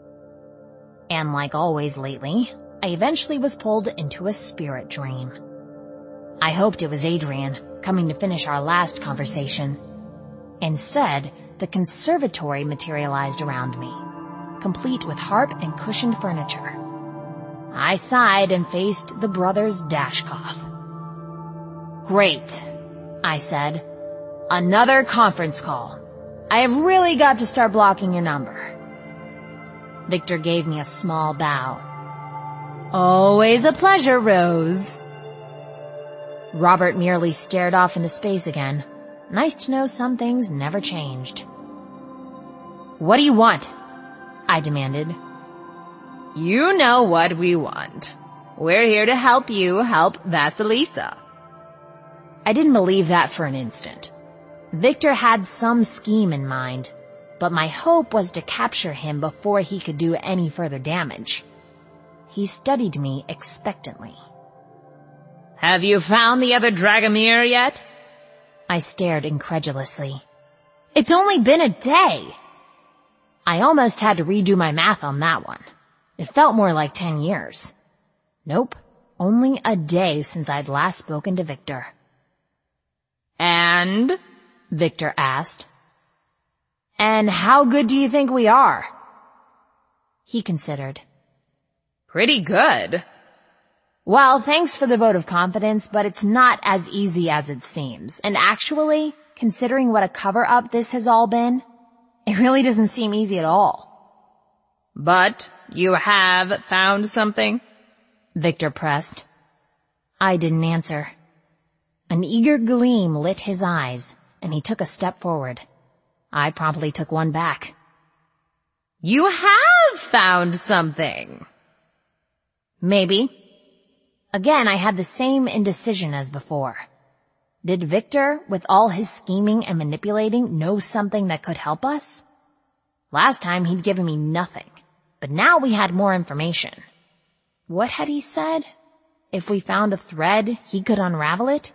And like always lately, I eventually was pulled into a spirit dream. I hoped it was Adrian, coming to finish our last conversation. Instead, the conservatory materialized around me, complete with harp and cushioned furniture. I sighed and faced the brothers Dashkoff. Great, I said. Another conference call. I have really got to start blocking your number. Victor gave me a small bow. Always a pleasure, Rose. Robert merely stared off into space again. Nice to know some things never changed. What do you want? I demanded. You know what we want. We're here to help you help Vasilisa. I didn't believe that for an instant. Victor had some scheme in mind, but my hope was to capture him before he could do any further damage. He studied me expectantly. Have you found the other Dragomir yet? I stared incredulously. It's only been a day. I almost had to redo my math on that one. It felt more like 10 years. Nope, only a day since I'd last spoken to Victor. And? Victor asked. And how good do you think we are? He considered. Pretty good. Well, thanks for the vote of confidence, but it's not as easy as it seems. And actually, considering what a cover-up this has all been, it really doesn't seem easy at all. But you have found something? Victor pressed. I didn't answer. An eager gleam lit his eyes, and he took a step forward. I promptly took one back. You have found something. Maybe. Again, I had the same indecision as before. Did Victor, with all his scheming and manipulating, know something that could help us? Last time he'd given me nothing, but now we had more information. What had he said? If we found a thread, he could unravel it?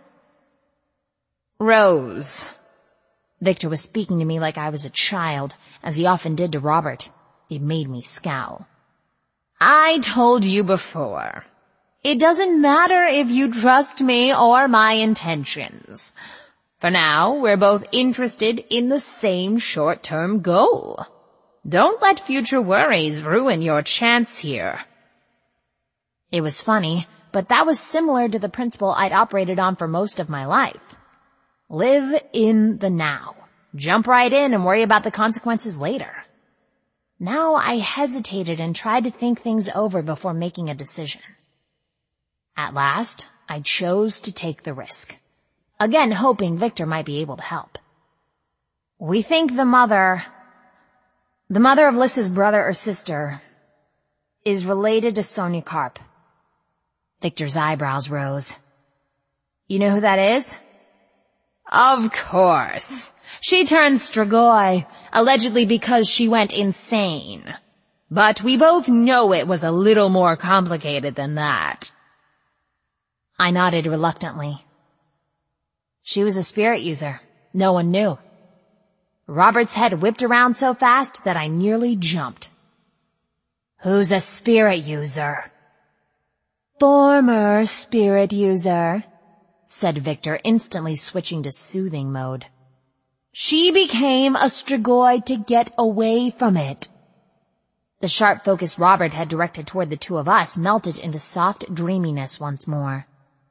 Rose. Victor was speaking to me like I was a child, as he often did to Robert. It made me scowl. I told you before. It doesn't matter if you trust me or my intentions. For now, we're both interested in the same short-term goal. Don't let future worries ruin your chance here. It was funny, but that was similar to the principle I'd operated on for most of my life. Live in the now. Jump right in and worry about the consequences later. Now I hesitated and tried to think things over before making a decision. At last, I chose to take the risk, again hoping Victor might be able to help. We think the mother of Lys's brother or sister, is related to Sonia Karp. Victor's eyebrows rose. You know who that is? Of course. She turned Strigoi, allegedly because she went insane. But we both know it was a little more complicated than that. I nodded reluctantly. She was a spirit user. No one knew. Robert's head whipped around so fast that I nearly jumped. Who's a spirit user? Former spirit user, said Victor, instantly switching to soothing mode. She became a Strigoi to get away from it. The sharp focus Robert had directed toward the two of us melted into soft dreaminess once more.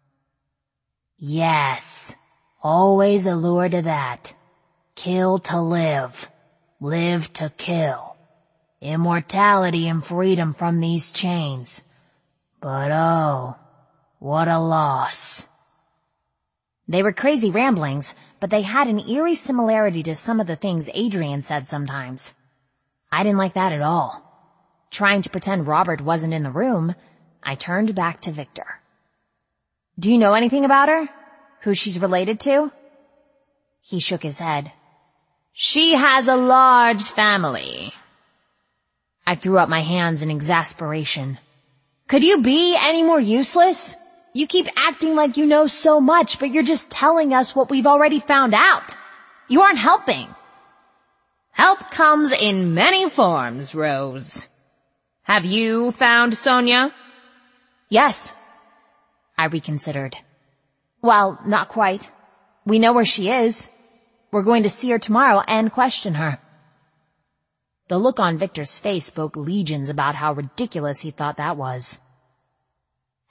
Yes, always a lure to that. Kill to live, live to kill. Immortality and freedom from these chains. But oh, what a loss. They were crazy ramblings, but they had an eerie similarity to some of the things Adrian said sometimes. I didn't like that at all. Trying to pretend Robert wasn't in the room, I turned back to Victor. Do you know anything about her? Who she's related to? He shook his head. She has a large family. I threw up my hands in exasperation. Could you be any more useless? You keep acting like you know so much, but you're just telling us what we've already found out. You aren't helping. Help comes in many forms, Rose. Have you found Sonia? Yes. I reconsidered. Well, not quite. We know where she is. We're going to see her tomorrow and question her. The look on Victor's face spoke legions about how ridiculous he thought that was.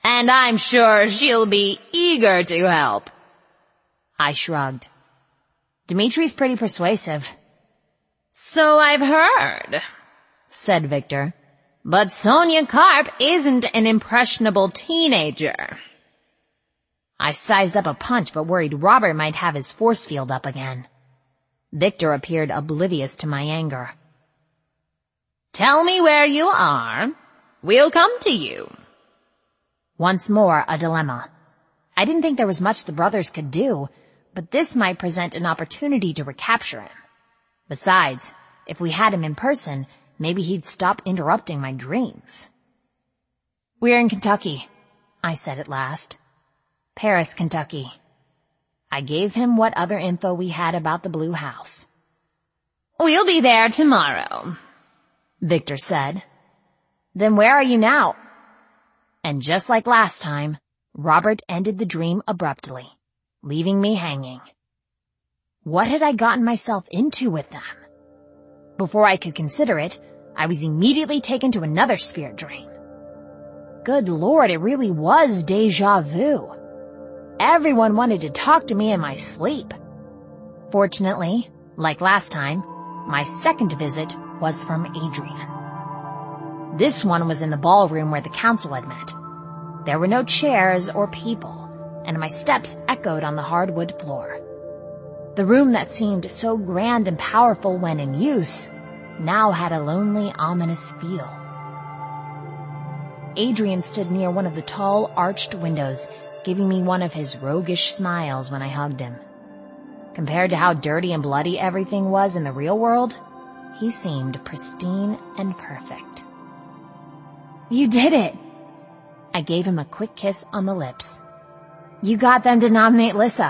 And I'm sure she'll be eager to help. I shrugged. Dimitri's pretty persuasive. So I've heard, said Victor. But Sonia Karp isn't an impressionable teenager. I sized up a punch but worried Robert might have his force field up again. Victor appeared oblivious to my anger. Tell me where you are. We'll come to you. Once more a dilemma. I didn't think there was much the brothers could do, but this might present an opportunity to recapture him. Besides, if we had him in person, maybe he'd stop interrupting my dreams. We're in Kentucky, I said at last. Paris, Kentucky. I gave him what other info we had about the Blue House. We'll be there tomorrow, Victor said. Then where are you now? And just like last time, Robert ended the dream abruptly, leaving me hanging. What had I gotten myself into with them? Before I could consider it, I was immediately taken to another spirit dream. Good Lord, it really was déjà vu. Everyone wanted to talk to me in my sleep. Fortunately, like last time, my second visit was from Adrian. This one was in the ballroom where the council had met. There were no chairs or people, and my steps echoed on the hardwood floor. The room that seemed so grand and powerful when in use now had a lonely, ominous feel. Adrian stood near one of the tall, arched windows, giving me one of his roguish smiles when I hugged him. Compared to how dirty and bloody everything was in the real world, he seemed pristine and perfect. You did it! I gave him a quick kiss on the lips. You got them to nominate Lissa.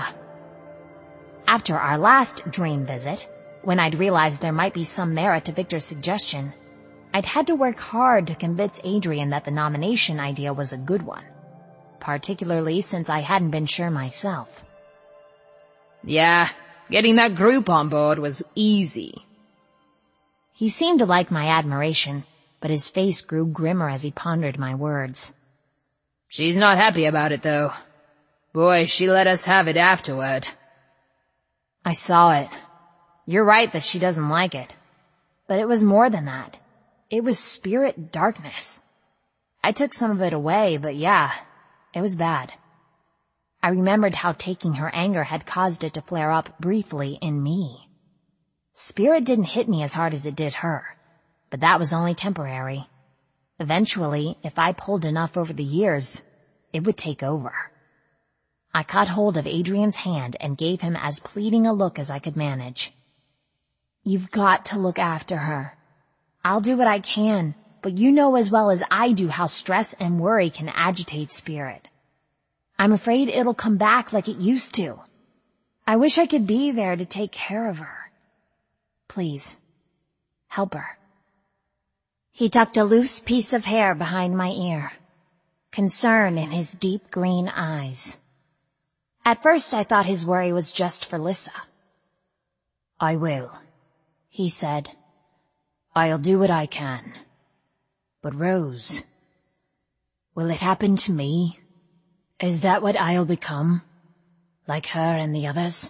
After our last dream visit, when I'd realized there might be some merit to Victor's suggestion, I'd had to work hard to convince Adrian that the nomination idea was a good one, particularly since I hadn't been sure myself. Yeah, getting that group on board was easy. He seemed to like my admiration, but his face grew grimmer as he pondered my words. She's not happy about it, though. Boy, she let us have it afterward. I saw it. You're right that she doesn't like it. But it was more than that. It was spirit darkness. I took some of it away, but yeah, it was bad. I remembered how taking her anger had caused it to flare up briefly in me. Spirit didn't hit me as hard as it did her, but that was only temporary. Eventually, if I pulled enough over the years, it would take over. I caught hold of Adrian's hand and gave him as pleading a look as I could manage. You've got to look after her. I'll do what I can, but you know as well as I do how stress and worry can agitate spirit. I'm afraid it'll come back like it used to. I wish I could be there to take care of her. Please, help her. He tucked a loose piece of hair behind my ear, concern in his deep green eyes. At first I thought his worry was just for Lissa. I will, he said. I'll do what I can. But Rose, will it happen to me? Is that what I'll become? Like her and the others?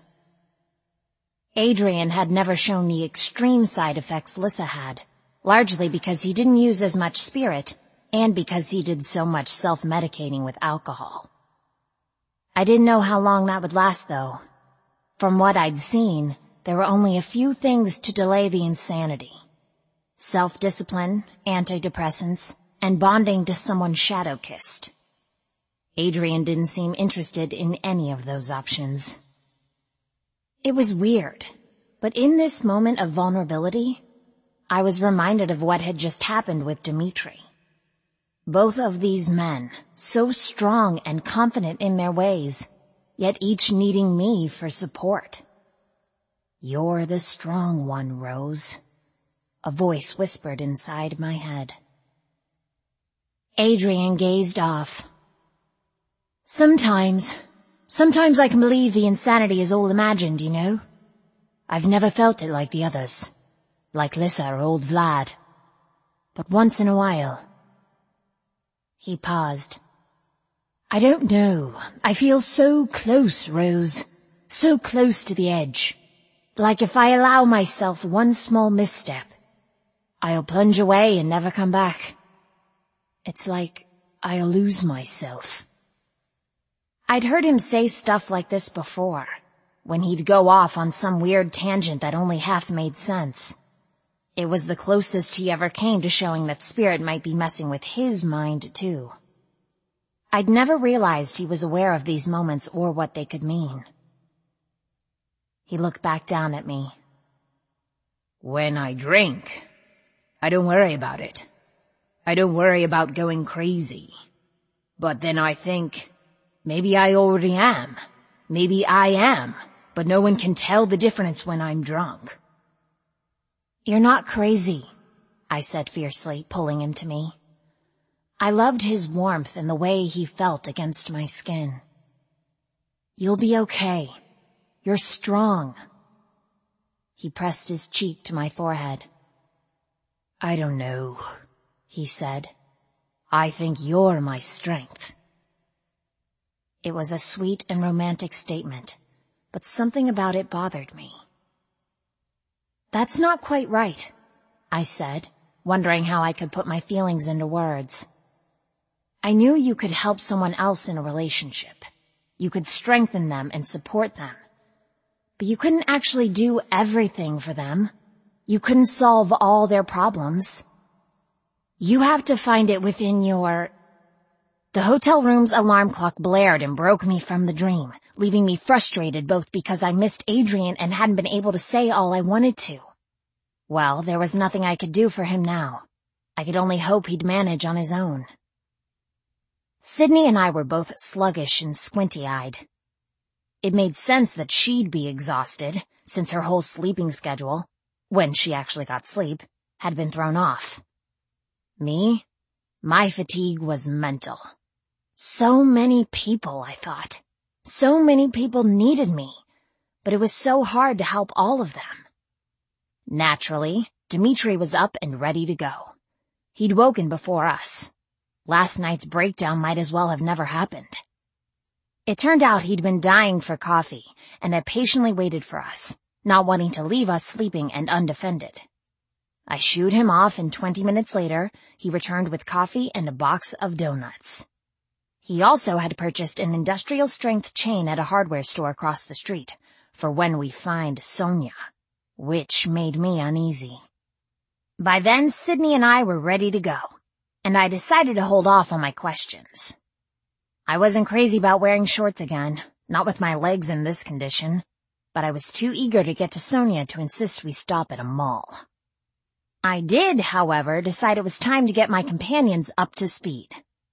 Adrian had never shown the extreme side effects Lissa had, largely because he didn't use as much spirit and because he did so much self-medicating with alcohol. I didn't know how long that would last, though. From what I'd seen, there were only a few things to delay the insanity. Self-discipline, antidepressants, and bonding to someone shadow-kissed. Adrian didn't seem interested in any of those options. It was weird, but in this moment of vulnerability, I was reminded of what had just happened with Dimitri. Both of these men, so strong and confident in their ways, yet each needing me for support. You're the strong one, Rose, a voice whispered inside my head. Adrian gazed off. Sometimes I can believe the insanity is all imagined, you know. I've never felt it like the others, like Lissa or old Vlad. But once in a while... He paused. I don't know. I feel so close, Rose. So close to the edge. Like if I allow myself one small misstep, I'll plunge away and never come back. It's like I'll lose myself. I'd heard him say stuff like this before, when he'd go off on some weird tangent that only half made sense. It was the closest he ever came to showing that Spirit might be messing with his mind, too. I'd never realized he was aware of these moments or what they could mean. He looked back down at me. When I drink, I don't worry about it. I don't worry about going crazy. But then I think, maybe I already am. Maybe I am, but no one can tell the difference when I'm drunk. You're not crazy, I said fiercely, pulling him to me. I loved his warmth and the way he felt against my skin. You'll be okay. You're strong. He pressed his cheek to my forehead. I don't know, he said. I think you're my strength. It was a sweet and romantic statement, but something about it bothered me. That's not quite right, I said, wondering how I could put my feelings into words. I knew you could help someone else in a relationship. You could strengthen them and support them. But you couldn't actually do everything for them. You couldn't solve all their problems. You have to find it within your... The hotel room's alarm clock blared and broke me from the dream, leaving me frustrated both because I missed Adrian and hadn't been able to say all I wanted to. Well, there was nothing I could do for him now. I could only hope he'd manage on his own. Sydney and I were both sluggish and squinty-eyed. It made sense that she'd be exhausted, since her whole sleeping schedule, when she actually got sleep, had been thrown off. Me? My fatigue was mental. So many people, I thought. So many people needed me, but it was so hard to help all of them. Naturally, Dimitri was up and ready to go. He'd woken before us. Last night's breakdown might as well have never happened. It turned out he'd been dying for coffee and had patiently waited for us, not wanting to leave us sleeping and undefended. I shooed him off, and 20 minutes later, he returned with coffee and a box of donuts. He also had purchased an industrial-strength chain at a hardware store across the street for when we find Sonia, which made me uneasy. By then, Sydney and I were ready to go, and I decided to hold off on my questions. I wasn't crazy about wearing shorts again, not with my legs in this condition, but I was too eager to get to Sonia to insist we stop at a mall. I did, however, decide it was time to get my companions up to speed.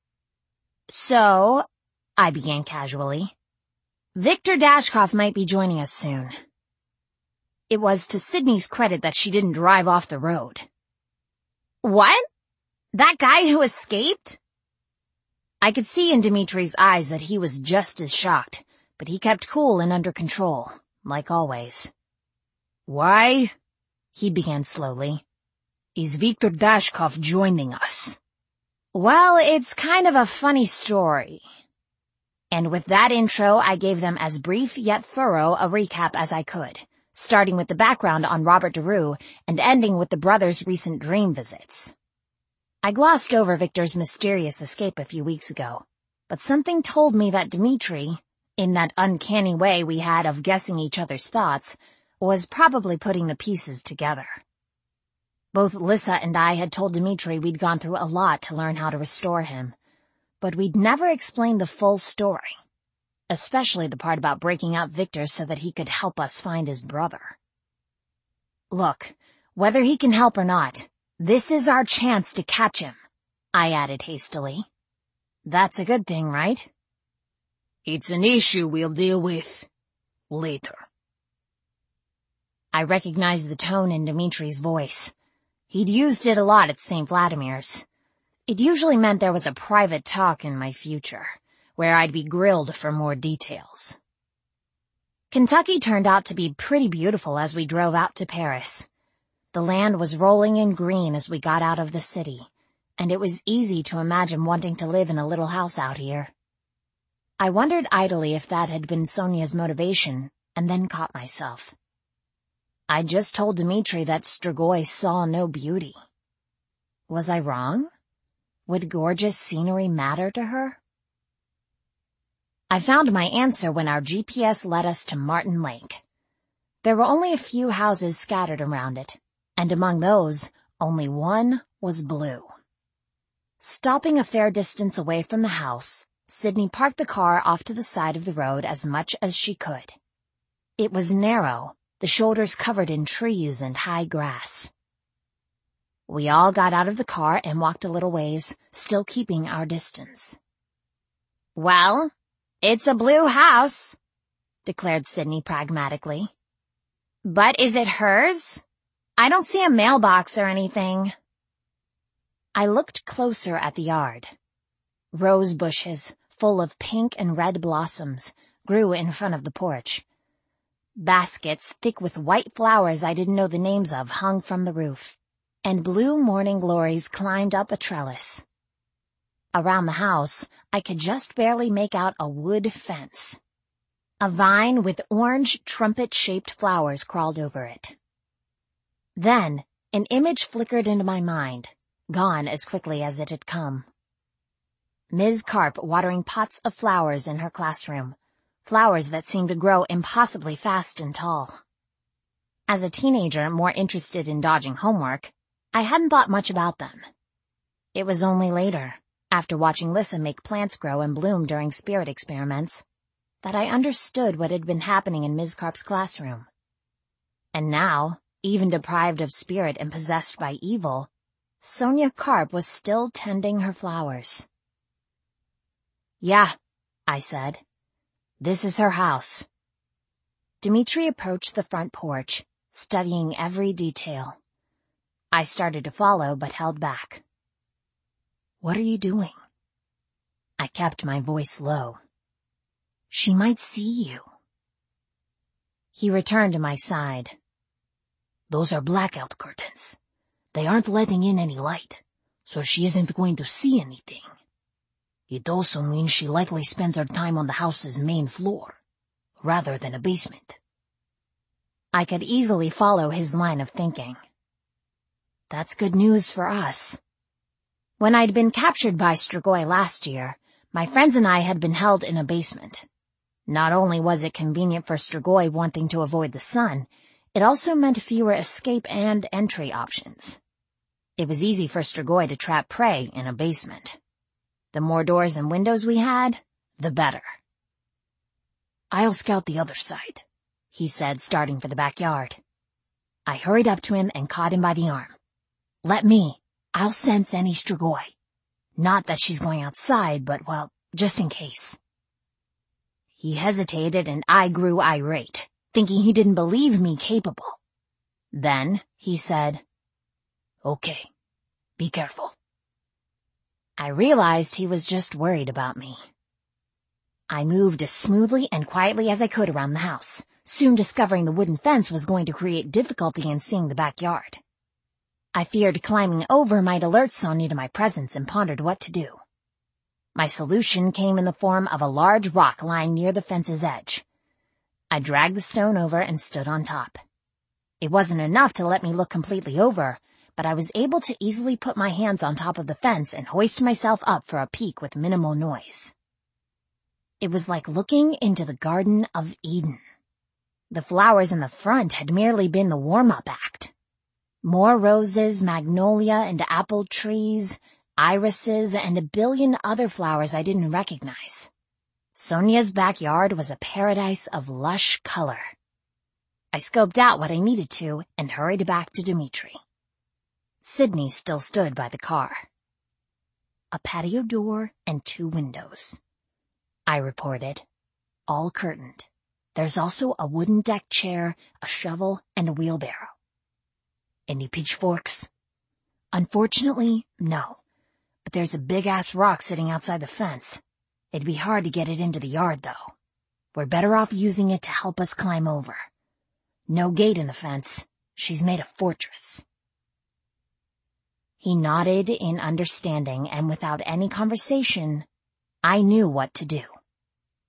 So, I began casually, Victor Dashkoff might be joining us soon. It was to Sydney's credit that she didn't drive off the road. What? That guy who escaped? I could see in Dimitri's eyes that he was just as shocked, but he kept cool and under control, like always. Why? He began slowly. Is Victor Dashkoff joining us? Well, it's kind of a funny story. And with that intro, I gave them as brief yet thorough a recap as I could, starting with the background on Robert Deroux and ending with the brothers' recent dream visits. I glossed over Victor's mysterious escape a few weeks ago, but something told me that Dimitri, in that uncanny way we had of guessing each other's thoughts, was probably putting the pieces together. Both Lissa and I had told Dimitri we'd gone through a lot to learn how to restore him, but we'd never explained the full story, especially the part about breaking up Victor so that he could help us find his brother. Look, whether he can help or not, this is our chance to catch him, I added hastily. That's a good thing, right? It's an issue we'll deal with later. I recognized the tone in Dimitri's voice. He'd used it a lot at St. Vladimir's. It usually meant there was a private talk in my future, where I'd be grilled for more details. Kentucky turned out to be pretty beautiful as we drove out to Paris. The land was rolling in green as we got out of the city, and it was easy to imagine wanting to live in a little house out here. I wondered idly if that had been Sonia's motivation, and then caught myself. I just told Dmitri that Strigoi saw no beauty. Was I wrong? Would gorgeous scenery matter to her? I found my answer when our GPS led us to Martin Lake. There were only a few houses scattered around it, and among those, only one was blue. Stopping a fair distance away from the house, Sydney parked the car off to the side of the road as much as she could. It was narrow, the shoulders covered in trees and high grass. We all got out of the car and walked a little ways, still keeping our distance. "Well, it's a blue house," declared Sydney pragmatically. "But is it hers? I don't see a mailbox or anything." I looked closer at the yard. Rose bushes, full of pink and red blossoms, grew in front of the porch. Baskets thick with white flowers I didn't know the names of hung from the roof, and blue morning glories climbed up a trellis. Around the house, I could just barely make out a wood fence. A vine with orange trumpet-shaped flowers crawled over it. Then, an image flickered into my mind, gone as quickly as it had come. Ms. Karp watering pots of flowers in her classroom, flowers that seemed to grow impossibly fast and tall. As a teenager more interested in dodging homework, I hadn't thought much about them. It was only later, after watching Lissa make plants grow and bloom during spirit experiments, that I understood what had been happening in Ms. Karp's classroom. And now, even deprived of spirit and possessed by evil, Sonia Karp was still tending her flowers. "Yeah," I said. "This is her house." Dmitri approached the front porch, studying every detail. I started to follow, but held back. "What are you doing?" I kept my voice low. "She might see you." He returned to my side. "Those are blackout curtains. They aren't letting in any light, so she isn't going to see anything. It also means she likely spends her time on the house's main floor, rather than a basement." I could easily follow his line of thinking. That's good news for us. When I'd been captured by Strigoi last year, my friends and I had been held in a basement. Not only was it convenient for Strigoi wanting to avoid the sun, it also meant fewer escape and entry options. It was easy for Strigoi to trap prey in a basement. The more doors and windows we had, the better. "I'll scout the other side," he said, starting for the backyard. I hurried up to him and caught him by the arm. "Let me. I'll sense any Strigoi. Not that she's going outside, but, well, just in case." He hesitated and I grew irate, thinking he didn't believe me capable. Then he said, "Okay, be careful." I realized he was just worried about me. I moved as smoothly and quietly as I could around the house, soon discovering the wooden fence was going to create difficulty in seeing the backyard. I feared climbing over might alert Sonia to my presence and pondered what to do. My solution came in the form of a large rock lying near the fence's edge. I dragged the stone over and stood on top. It wasn't enough to let me look completely over, but I was able to easily put my hands on top of the fence and hoist myself up for a peek with minimal noise. It was like looking into the Garden of Eden. The flowers in the front had merely been the warm-up act. More roses, magnolia, and apple trees, irises, and a billion other flowers I didn't recognize. Sonia's backyard was a paradise of lush color. I scoped out what I needed to and hurried back to Dmitri. Sydney still stood by the car. "A patio door and 2 windows," I reported, "all curtained. There's also a wooden deck chair, a shovel, and a wheelbarrow." "Any pitchforks?" "Unfortunately, no. But there's a big-ass rock sitting outside the fence. It'd be hard to get it into the yard, though. We're better off using it to help us climb over. No gate in the fence. She's made a fortress." He nodded in understanding, and without any conversation, I knew what to do.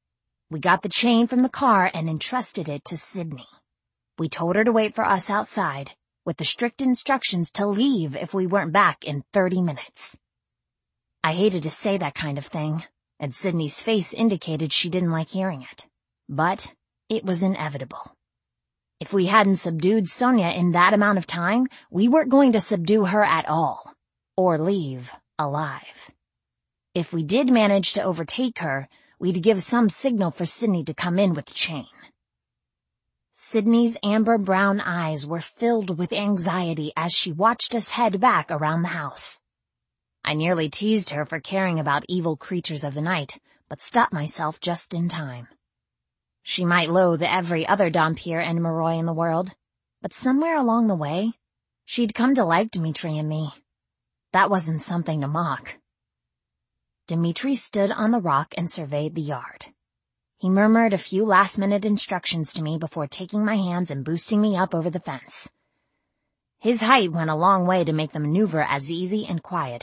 We got the chain from the car and entrusted it to Sydney. We told her to wait for us outside, with the strict instructions to leave if we weren't back in 30 minutes. I hated to say that kind of thing, and Sydney's face indicated she didn't like hearing it. But it was inevitable. If we hadn't subdued Sonia in that amount of time, we weren't going to subdue her at all, or leave alive. If we did manage to overtake her, we'd give some signal for Sydney to come in with the chain. Sydney's amber brown eyes were filled with anxiety as she watched us head back around the house. I nearly teased her for caring about evil creatures of the night, but stopped myself just in time. She might loathe every other Dhampir and Moroi in the world, but somewhere along the way, she'd come to like Dimitri and me. That wasn't something to mock. Dimitri stood on the rock and surveyed the yard. He murmured a few last-minute instructions to me before taking my hands and boosting me up over the fence. His height went a long way to make the maneuver as easy and quiet